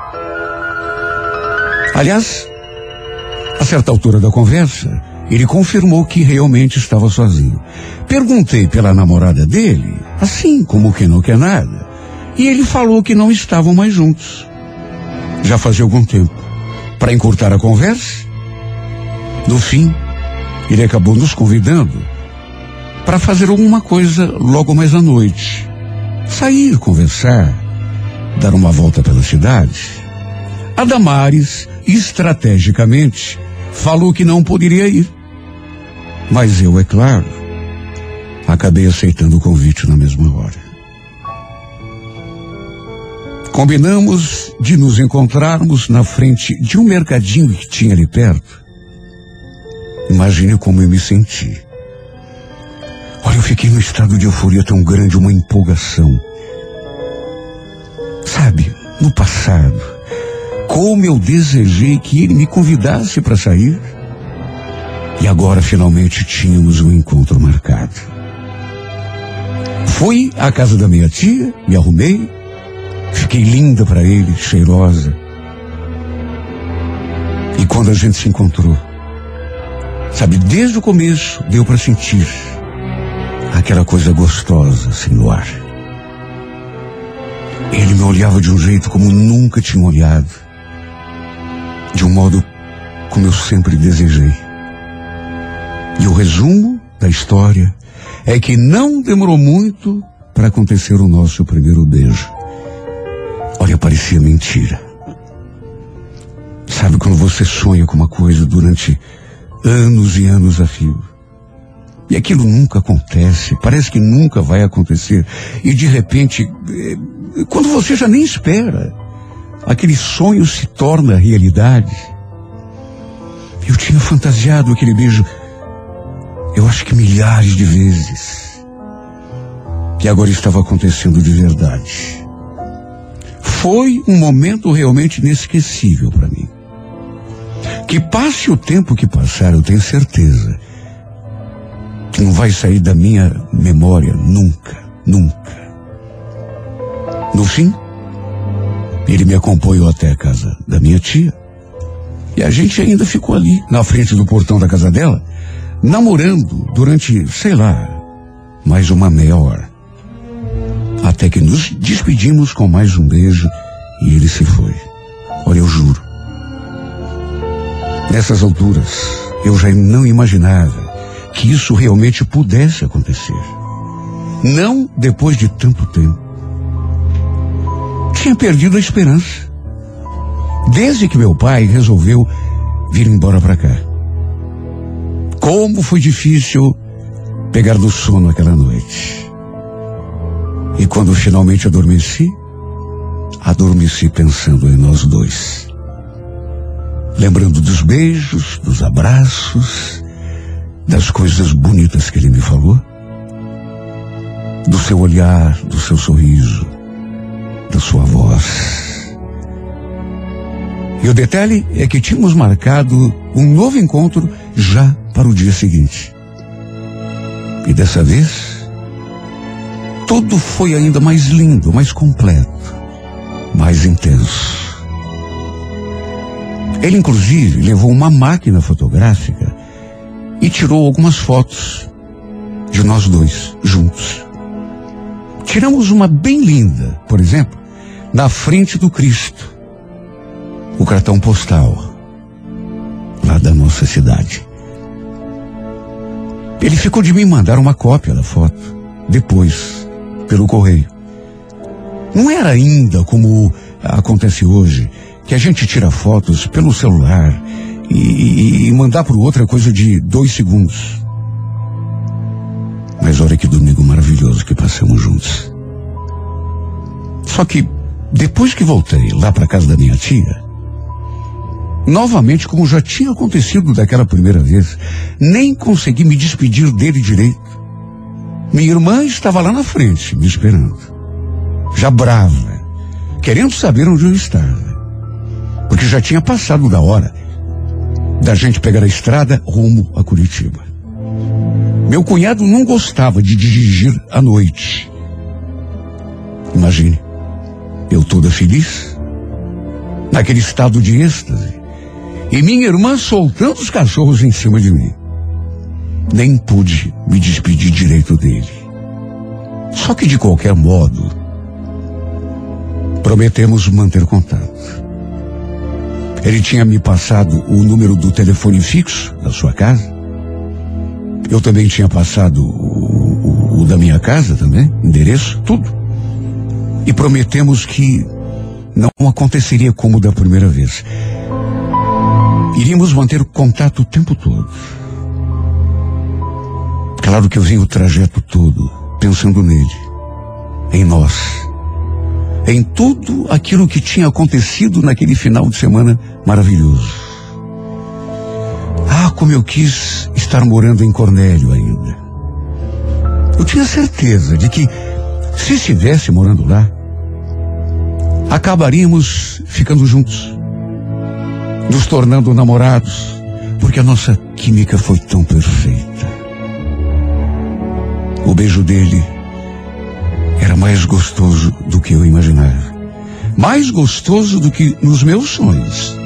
[SPEAKER 2] Aliás, a certa altura da conversa, ele confirmou que realmente estava sozinho. Perguntei pela namorada dele, assim como quem não quer nada, e ele falou que não estavam mais juntos. Já fazia algum tempo. Para encurtar a conversa, no fim, ele acabou nos convidando para fazer alguma coisa logo mais à noite. Sair, conversar, dar uma volta pela cidade. A Damares, estrategicamente, falou que não poderia ir. Mas eu, é claro, acabei aceitando o convite na mesma hora. Combinamos de nos encontrarmos na frente de um mercadinho que tinha ali perto. Imagine como eu me senti. Olha, eu fiquei num estado de euforia tão grande, uma empolgação. Sabe, no passado, como eu desejei que ele me convidasse para sair. E agora, finalmente, tínhamos um encontro marcado. Fui à casa da minha tia, me arrumei, fiquei linda para ele, cheirosa. E quando a gente se encontrou, sabe, desde o começo deu para sentir aquela coisa gostosa assim no ar. Ele me olhava de um jeito como nunca tinha olhado, de um modo como eu sempre desejei. E o resumo da história é que não demorou muito para acontecer o nosso primeiro beijo. Olha, parecia mentira. Sabe quando você sonha com uma coisa durante anos e anos a fio? E aquilo nunca acontece, parece que nunca vai acontecer. E de repente, quando você já nem espera, aquele sonho se torna realidade. Eu tinha fantasiado aquele beijo, eu acho que milhares de vezes. E agora estava acontecendo de verdade. Foi um momento realmente inesquecível para mim. Que passe o tempo que passar, eu tenho certeza que não vai sair da minha memória nunca, nunca. No fim, ele me acompanhou até a casa da minha tia. E a gente ainda ficou ali, na frente do portão da casa dela, namorando durante, sei lá, mais uma meia hora. Até que nos despedimos com mais um beijo e ele se foi. Olha, eu juro, Nessas alturas, eu já não imaginava que isso realmente pudesse acontecer. Não depois de tanto tempo. Tinha perdido a esperança. Desde que meu pai resolveu vir embora para cá. Como foi difícil pegar no sono aquela noite. E quando finalmente adormeci pensando em nós dois. Lembrando dos beijos, dos abraços, das coisas bonitas que ele me falou. Do seu olhar, do seu sorriso, da sua voz. E o detalhe é que tínhamos marcado um novo encontro já para o dia seguinte. E dessa vez, tudo foi ainda mais lindo, mais completo, mais intenso. Ele, inclusive, levou uma máquina fotográfica e tirou algumas fotos de nós dois juntos. Tiramos uma bem linda, por exemplo, na frente do Cristo, o cartão postal lá da nossa cidade. Ele ficou de me mandar uma cópia da foto, depois, pelo correio. Não era ainda como acontece hoje, que a gente tira fotos pelo celular e mandar para o outro é coisa de 2 segundos. Mas olha que domingo maravilhoso que passamos juntos. Só que, depois que voltei lá para casa da minha tia, novamente, como já tinha acontecido daquela primeira vez, nem consegui me despedir dele direito. Minha irmã estava lá na frente, me esperando. Já brava, querendo saber onde eu estava. Porque já tinha passado da hora da gente pegar a estrada rumo a Curitiba. Meu cunhado não gostava de dirigir à noite. Imagine, eu toda feliz, naquele estado de êxtase, e minha irmã soltando os cachorros em cima de mim. Nem pude me despedir direito dele. Só que de qualquer modo, prometemos manter contato. Ele tinha me passado o número do telefone fixo da sua casa. Eu também tinha passado o da minha casa também, endereço, tudo. E prometemos que não aconteceria como da primeira vez. Iríamos manter contato o tempo todo. Claro que eu vim o trajeto todo pensando nele, em nós, em tudo aquilo que tinha acontecido naquele final de semana maravilhoso. Ah, como eu quis estar morando em Cornélio ainda. Eu tinha certeza de que, se estivesse morando lá, acabaríamos ficando juntos, nos tornando namorados, porque a nossa química foi tão perfeita. O beijo dele era mais gostoso do que eu imaginava. Mais gostoso do que nos meus sonhos,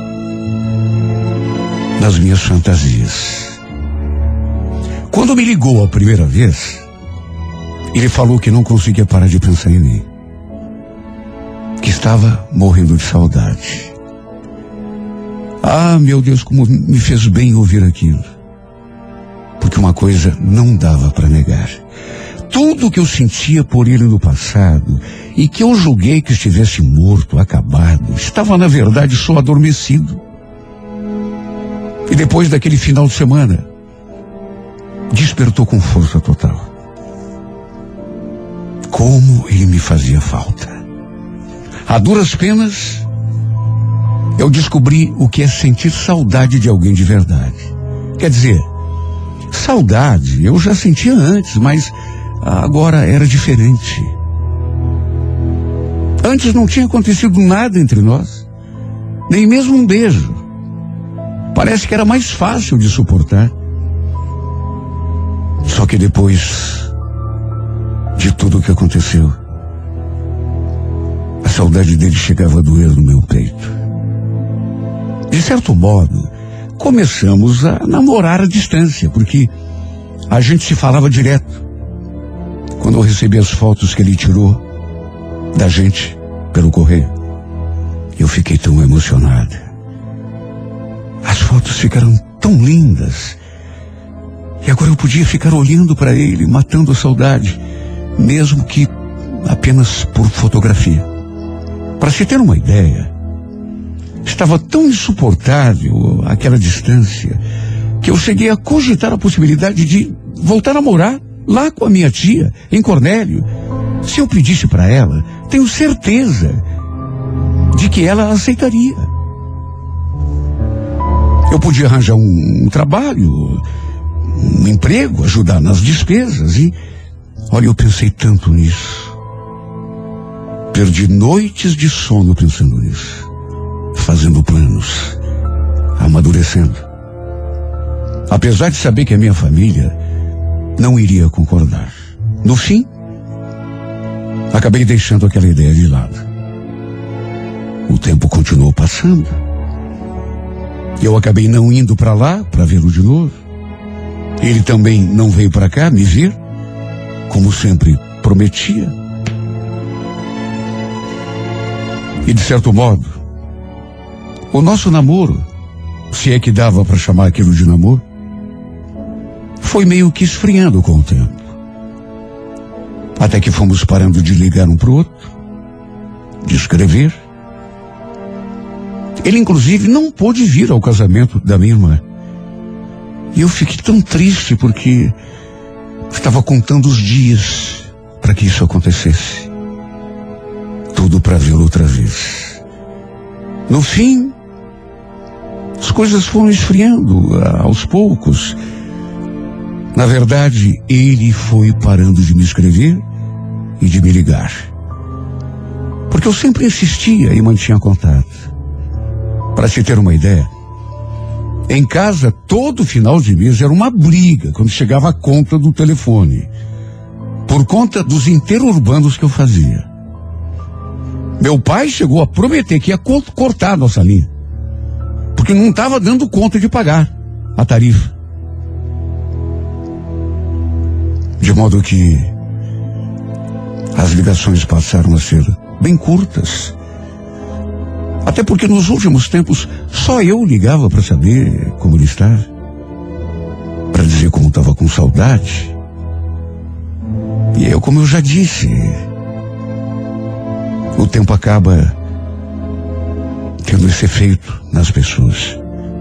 [SPEAKER 2] nas minhas fantasias. Quando me ligou a primeira vez, ele falou que não conseguia parar de pensar em mim, que estava morrendo de saudade. Ah, meu Deus, como me fez bem ouvir aquilo. Porque uma coisa não dava para negar. Tudo que eu sentia por ele no passado e que eu julguei que estivesse morto, acabado, estava na verdade só adormecido. E depois daquele final de semana, despertou com força total. Como ele me fazia falta. A duras penas, eu descobri o que é sentir saudade de alguém de verdade. Quer dizer, saudade eu já sentia antes, mas agora era diferente. Antes não tinha acontecido nada entre nós, nem mesmo um beijo. Parece que era mais fácil de suportar. Só que depois de tudo o que aconteceu, a saudade dele chegava a doer no meu peito. De certo modo, começamos a namorar à distância, porque a gente se falava direto. Quando eu recebi as fotos que ele tirou da gente pelo correio, eu fiquei tão emocionada. As fotos ficaram tão lindas. E agora eu podia ficar olhando para ele, matando a saudade, mesmo que apenas por fotografia. Para se ter uma ideia, estava tão insuportável aquela distância que eu cheguei a cogitar a possibilidade de voltar a morar lá com a minha tia, em Cornélio. Se eu pedisse para ela, tenho certeza de que ela aceitaria. Eu podia arranjar um trabalho, um emprego, ajudar nas despesas e... Olha, eu pensei tanto nisso. Perdi noites de sono pensando nisso. Fazendo planos. Amadurecendo. Apesar de saber que a minha família não iria concordar. No fim, acabei deixando aquela ideia de lado. O tempo continuou passando. Eu acabei não indo para lá para vê-lo de novo. Ele também não veio para cá me ver, como sempre prometia. E de certo modo, o nosso namoro, se é que dava para chamar aquilo de namoro, foi meio que esfriando com o tempo. Até que fomos parando de ligar um pro outro, de escrever. Ele, inclusive, não pôde vir ao casamento da minha irmã. E eu fiquei tão triste porque estava contando os dias para que isso acontecesse. Tudo para vê-lo outra vez. No fim, as coisas foram esfriando aos poucos. Na verdade, ele foi parando de me escrever e de me ligar. Porque eu sempre insistia e mantinha contato. Para se ter uma ideia, em casa, todo final de mês era uma briga quando chegava a conta do telefone. Por conta dos interurbanos que eu fazia. Meu pai chegou a prometer que ia cortar a nossa linha. Porque não estava dando conta de pagar a tarifa. De modo que as ligações passaram a ser bem curtas. Até porque nos últimos tempos só eu ligava para saber como ele estava. Para dizer como estava com saudade. E eu, como eu já disse, o tempo acaba tendo esse efeito nas pessoas.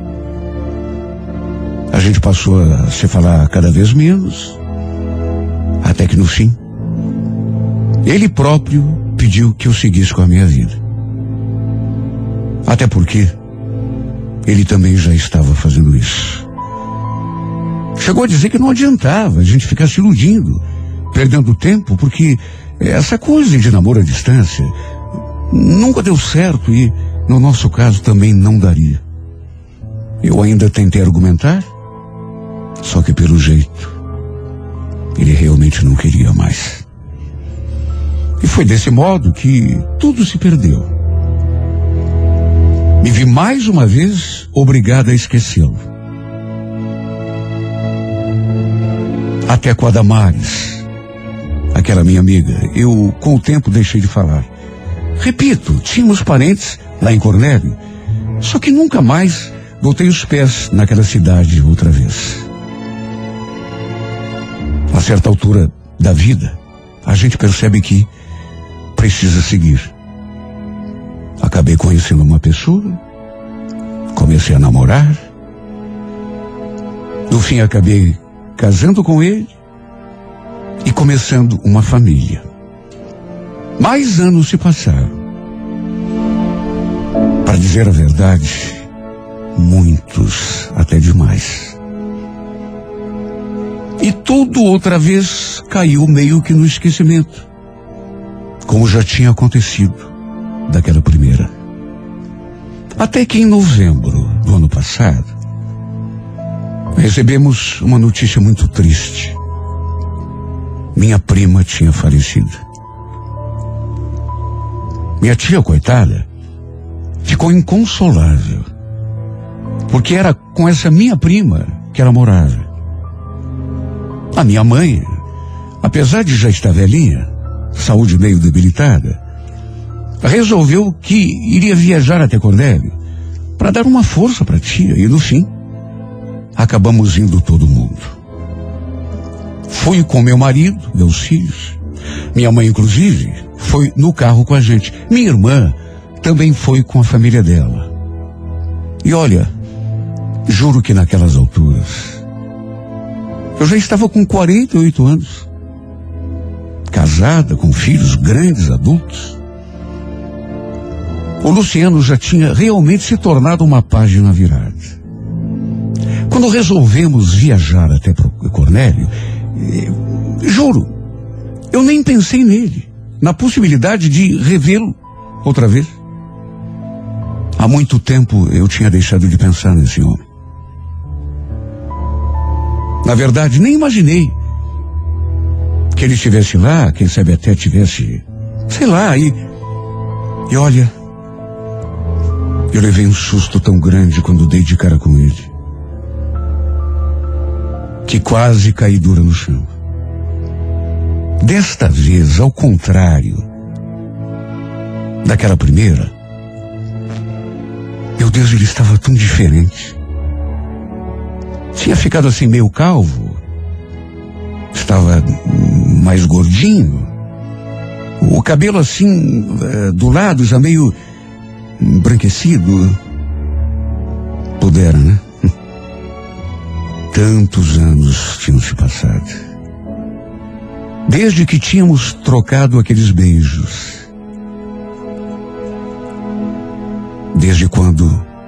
[SPEAKER 2] A gente passou a se falar cada vez menos. Até que no fim, ele próprio pediu que eu seguisse com a minha vida. Até porque ele também já estava fazendo isso. Chegou a dizer que não adiantava a gente ficar se iludindo, perdendo tempo, porque essa coisa de namoro à distância nunca deu certo e, no nosso caso, também não daria. Eu ainda tentei argumentar, só que pelo jeito, ele realmente não queria mais. E foi desse modo que tudo se perdeu. Me vi mais uma vez obrigado a esquecê-lo. Até com a Damares, aquela minha amiga, eu com o tempo deixei de falar. Repito, tínhamos parentes lá em Cornélio, só que nunca mais botei os pés naquela cidade outra vez. A certa altura da vida, a gente percebe que precisa seguir. Acabei conhecendo uma pessoa, comecei a namorar, no fim acabei casando com ele e começando uma família. Mais anos se passaram. Para dizer a verdade, muitos, até demais. E tudo outra vez caiu meio que no esquecimento, como já tinha acontecido daquela primeira. Até que em novembro do ano passado, recebemos uma notícia muito triste. Minha prima tinha falecido. Minha tia, coitada, ficou inconsolável, porque era com essa minha prima que ela morava. A minha mãe, apesar de já estar velhinha, saúde meio debilitada, resolveu que iria viajar até Cornélio para dar uma força para a tia. E no fim, acabamos indo todo mundo. Fui com meu marido, meus filhos. Minha mãe, inclusive, foi no carro com a gente. Minha irmã também foi com a família dela. E olha, juro que naquelas alturas, eu já estava com 48 anos. Casada, com filhos grandes, adultos. O Luciano já tinha realmente se tornado uma página virada. Quando resolvemos viajar até Cornélio, juro, eu nem pensei nele, na possibilidade de revê-lo outra vez. Há muito tempo eu tinha deixado de pensar nesse homem. Na verdade, nem imaginei que ele estivesse lá, quem sabe até tivesse, sei lá, e olha, eu levei um susto tão grande quando dei de cara com ele, que quase caí dura no chão. Desta vez, ao contrário daquela primeira, meu Deus, ele estava tão diferente. Tinha ficado assim meio calvo, estava mais gordinho, o cabelo assim do lado já meio embranquecido. Pudera, né? Tantos anos tinham se passado desde que tínhamos trocado aqueles beijos. Desde quando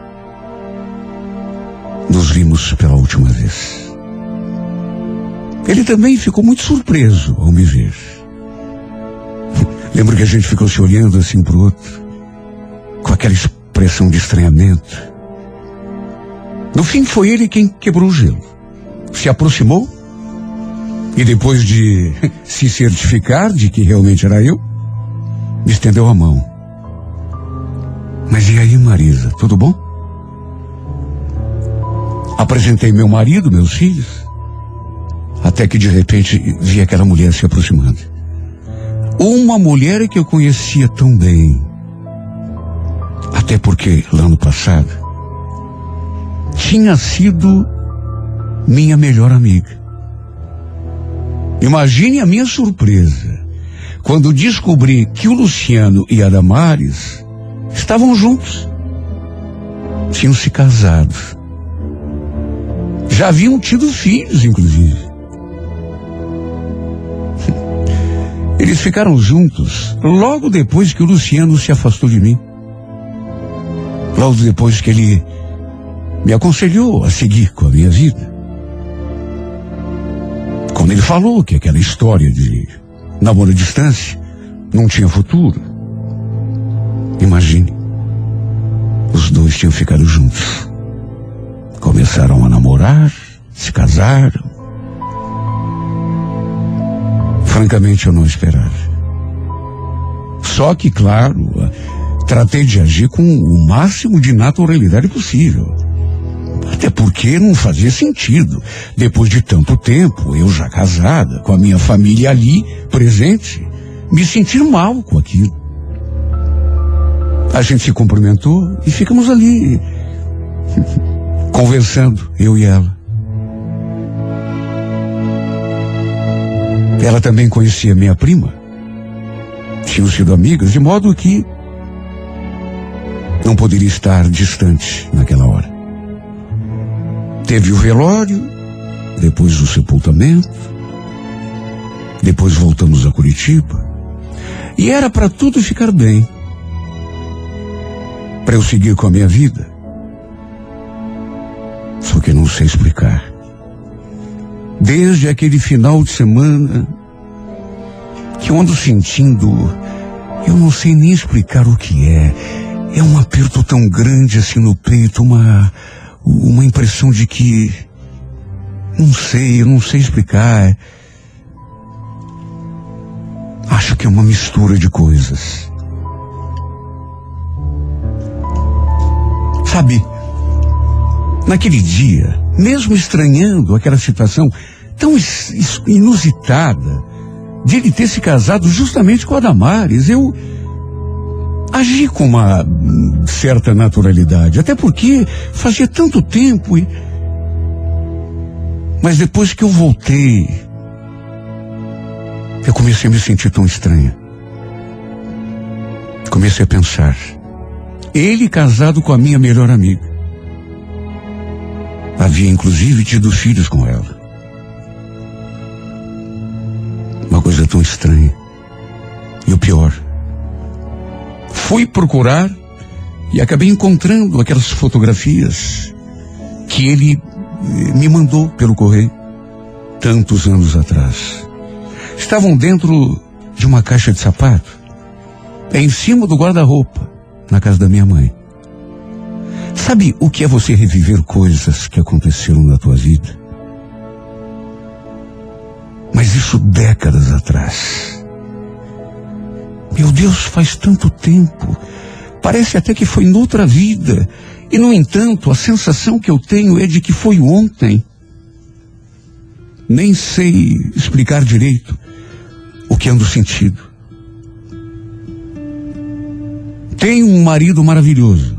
[SPEAKER 2] nos vimos pela última vez. Ele também ficou muito surpreso ao me ver. Lembro que a gente ficou se olhando assim pro outro, com aquela expressão de estranhamento. No fim foi ele quem quebrou o gelo. Se aproximou e depois de se certificar de que realmente era eu, me estendeu a mão. Mas e aí, Marisa, tudo bom? Apresentei meu marido, meus filhos, até que de repente vi aquela mulher se aproximando. Uma mulher que eu conhecia tão bem, até porque lá no passado tinha sido minha melhor amiga. Imagine a minha surpresa quando descobri que o Luciano e a Damares estavam juntos. Tinham se casado. Já haviam tido filhos, inclusive. Eles ficaram juntos logo depois que o Luciano se afastou de mim. Logo depois que ele me aconselhou a seguir com a minha vida. Quando ele falou que aquela história de namoro à distância não tinha futuro. Imagine, os dois tinham ficado juntos. Começaram a namorar, se casaram. Francamente, eu não esperava. Só que, claro, tratei de agir com o máximo de naturalidade possível. Até porque não fazia sentido, depois de tanto tempo, eu já casada, com a minha família ali, presente, me sentir mal com aquilo. A gente se cumprimentou e ficamos ali, conversando, eu e ela. Ela também conhecia minha prima. Tinham sido amigas, de modo que não poderia estar distante naquela hora. Teve o velório, depois o sepultamento, depois voltamos a Curitiba. E era para tudo ficar bem, para eu seguir com a minha vida. Só que não sei explicar. Desde aquele final de semana que eu ando sentindo, eu não sei nem explicar o que é. É um aperto tão grande assim no peito, uma impressão de que, eu não sei explicar. Acho que é uma mistura de coisas. Sabe, naquele dia, mesmo estranhando aquela situação tão inusitada de ele ter se casado justamente com a Damares, eu agi com uma certa naturalidade, até porque fazia tanto tempo Mas depois que eu voltei, eu comecei a me sentir tão estranha. Comecei a pensar, ele casado com a minha melhor amiga. Havia inclusive tido filhos com ela. Uma coisa tão estranha. E o pior, fui procurar e acabei encontrando aquelas fotografias que ele me mandou pelo correio tantos anos atrás. Estavam dentro de uma caixa de sapato, em cima do guarda-roupa, na casa da minha mãe. Sabe o que é você reviver coisas que aconteceram na tua vida? Mas isso décadas atrás. Meu Deus, faz tanto tempo. Parece até que foi noutra vida. E, no entanto, a sensação que eu tenho é de que foi ontem. Nem sei explicar direito o que ando sentindo. Tenho um marido maravilhoso,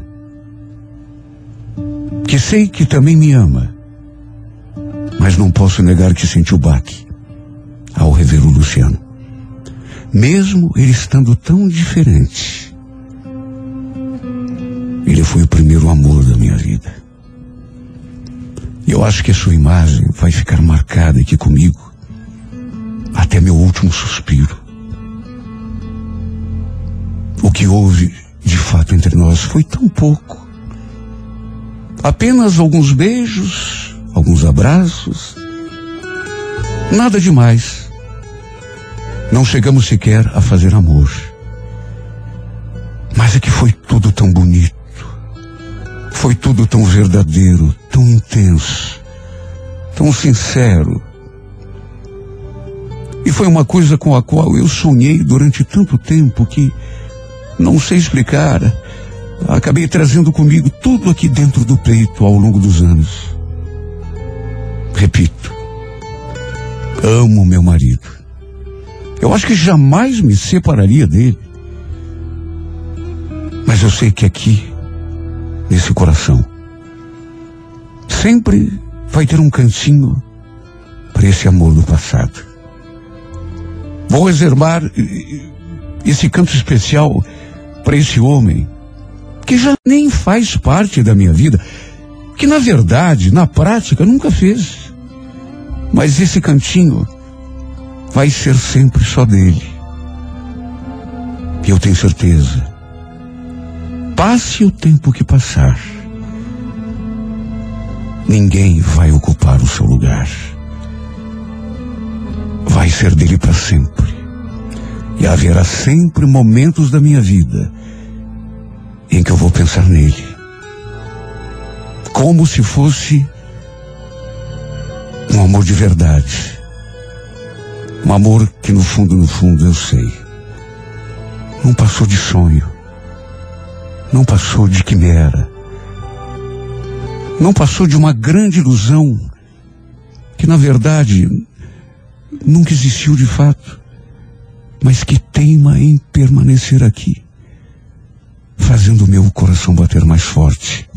[SPEAKER 2] que sei que também me ama, mas não posso negar que senti o baque ao rever o Luciano. Mesmo ele estando tão diferente, ele foi o primeiro amor da minha vida. E eu acho que a sua imagem vai ficar marcada aqui comigo até meu último suspiro. O que houve de fato entre nós foi tão pouco. Apenas alguns beijos, alguns abraços. Nada demais. Não chegamos sequer a fazer amor. Mas é que foi tudo tão bonito. Foi tudo tão verdadeiro, tão intenso, tão sincero. E foi uma coisa com a qual eu sonhei durante tanto tempo que não sei explicar. Acabei trazendo comigo tudo aqui dentro do peito ao longo dos anos. Repito, amo meu marido. Eu acho que jamais me separaria dele. Mas eu sei que aqui, nesse coração, sempre vai ter um cantinho para esse amor do passado. Vou reservar esse canto especial para esse homem que já nem faz parte da minha vida, que na verdade, na prática, nunca fez. Mas esse cantinho vai ser sempre só dele. E eu tenho certeza, passe o tempo que passar, ninguém vai ocupar o seu lugar. Vai ser dele para sempre. E haverá sempre momentos da minha vida em que eu vou pensar nele, como se fosse um amor de verdade. Um amor que no fundo eu sei, não passou de sonho, não passou de quimera, não passou de uma grande ilusão que na verdade nunca existiu de fato, mas que teima em permanecer aqui, fazendo o meu coração bater mais forte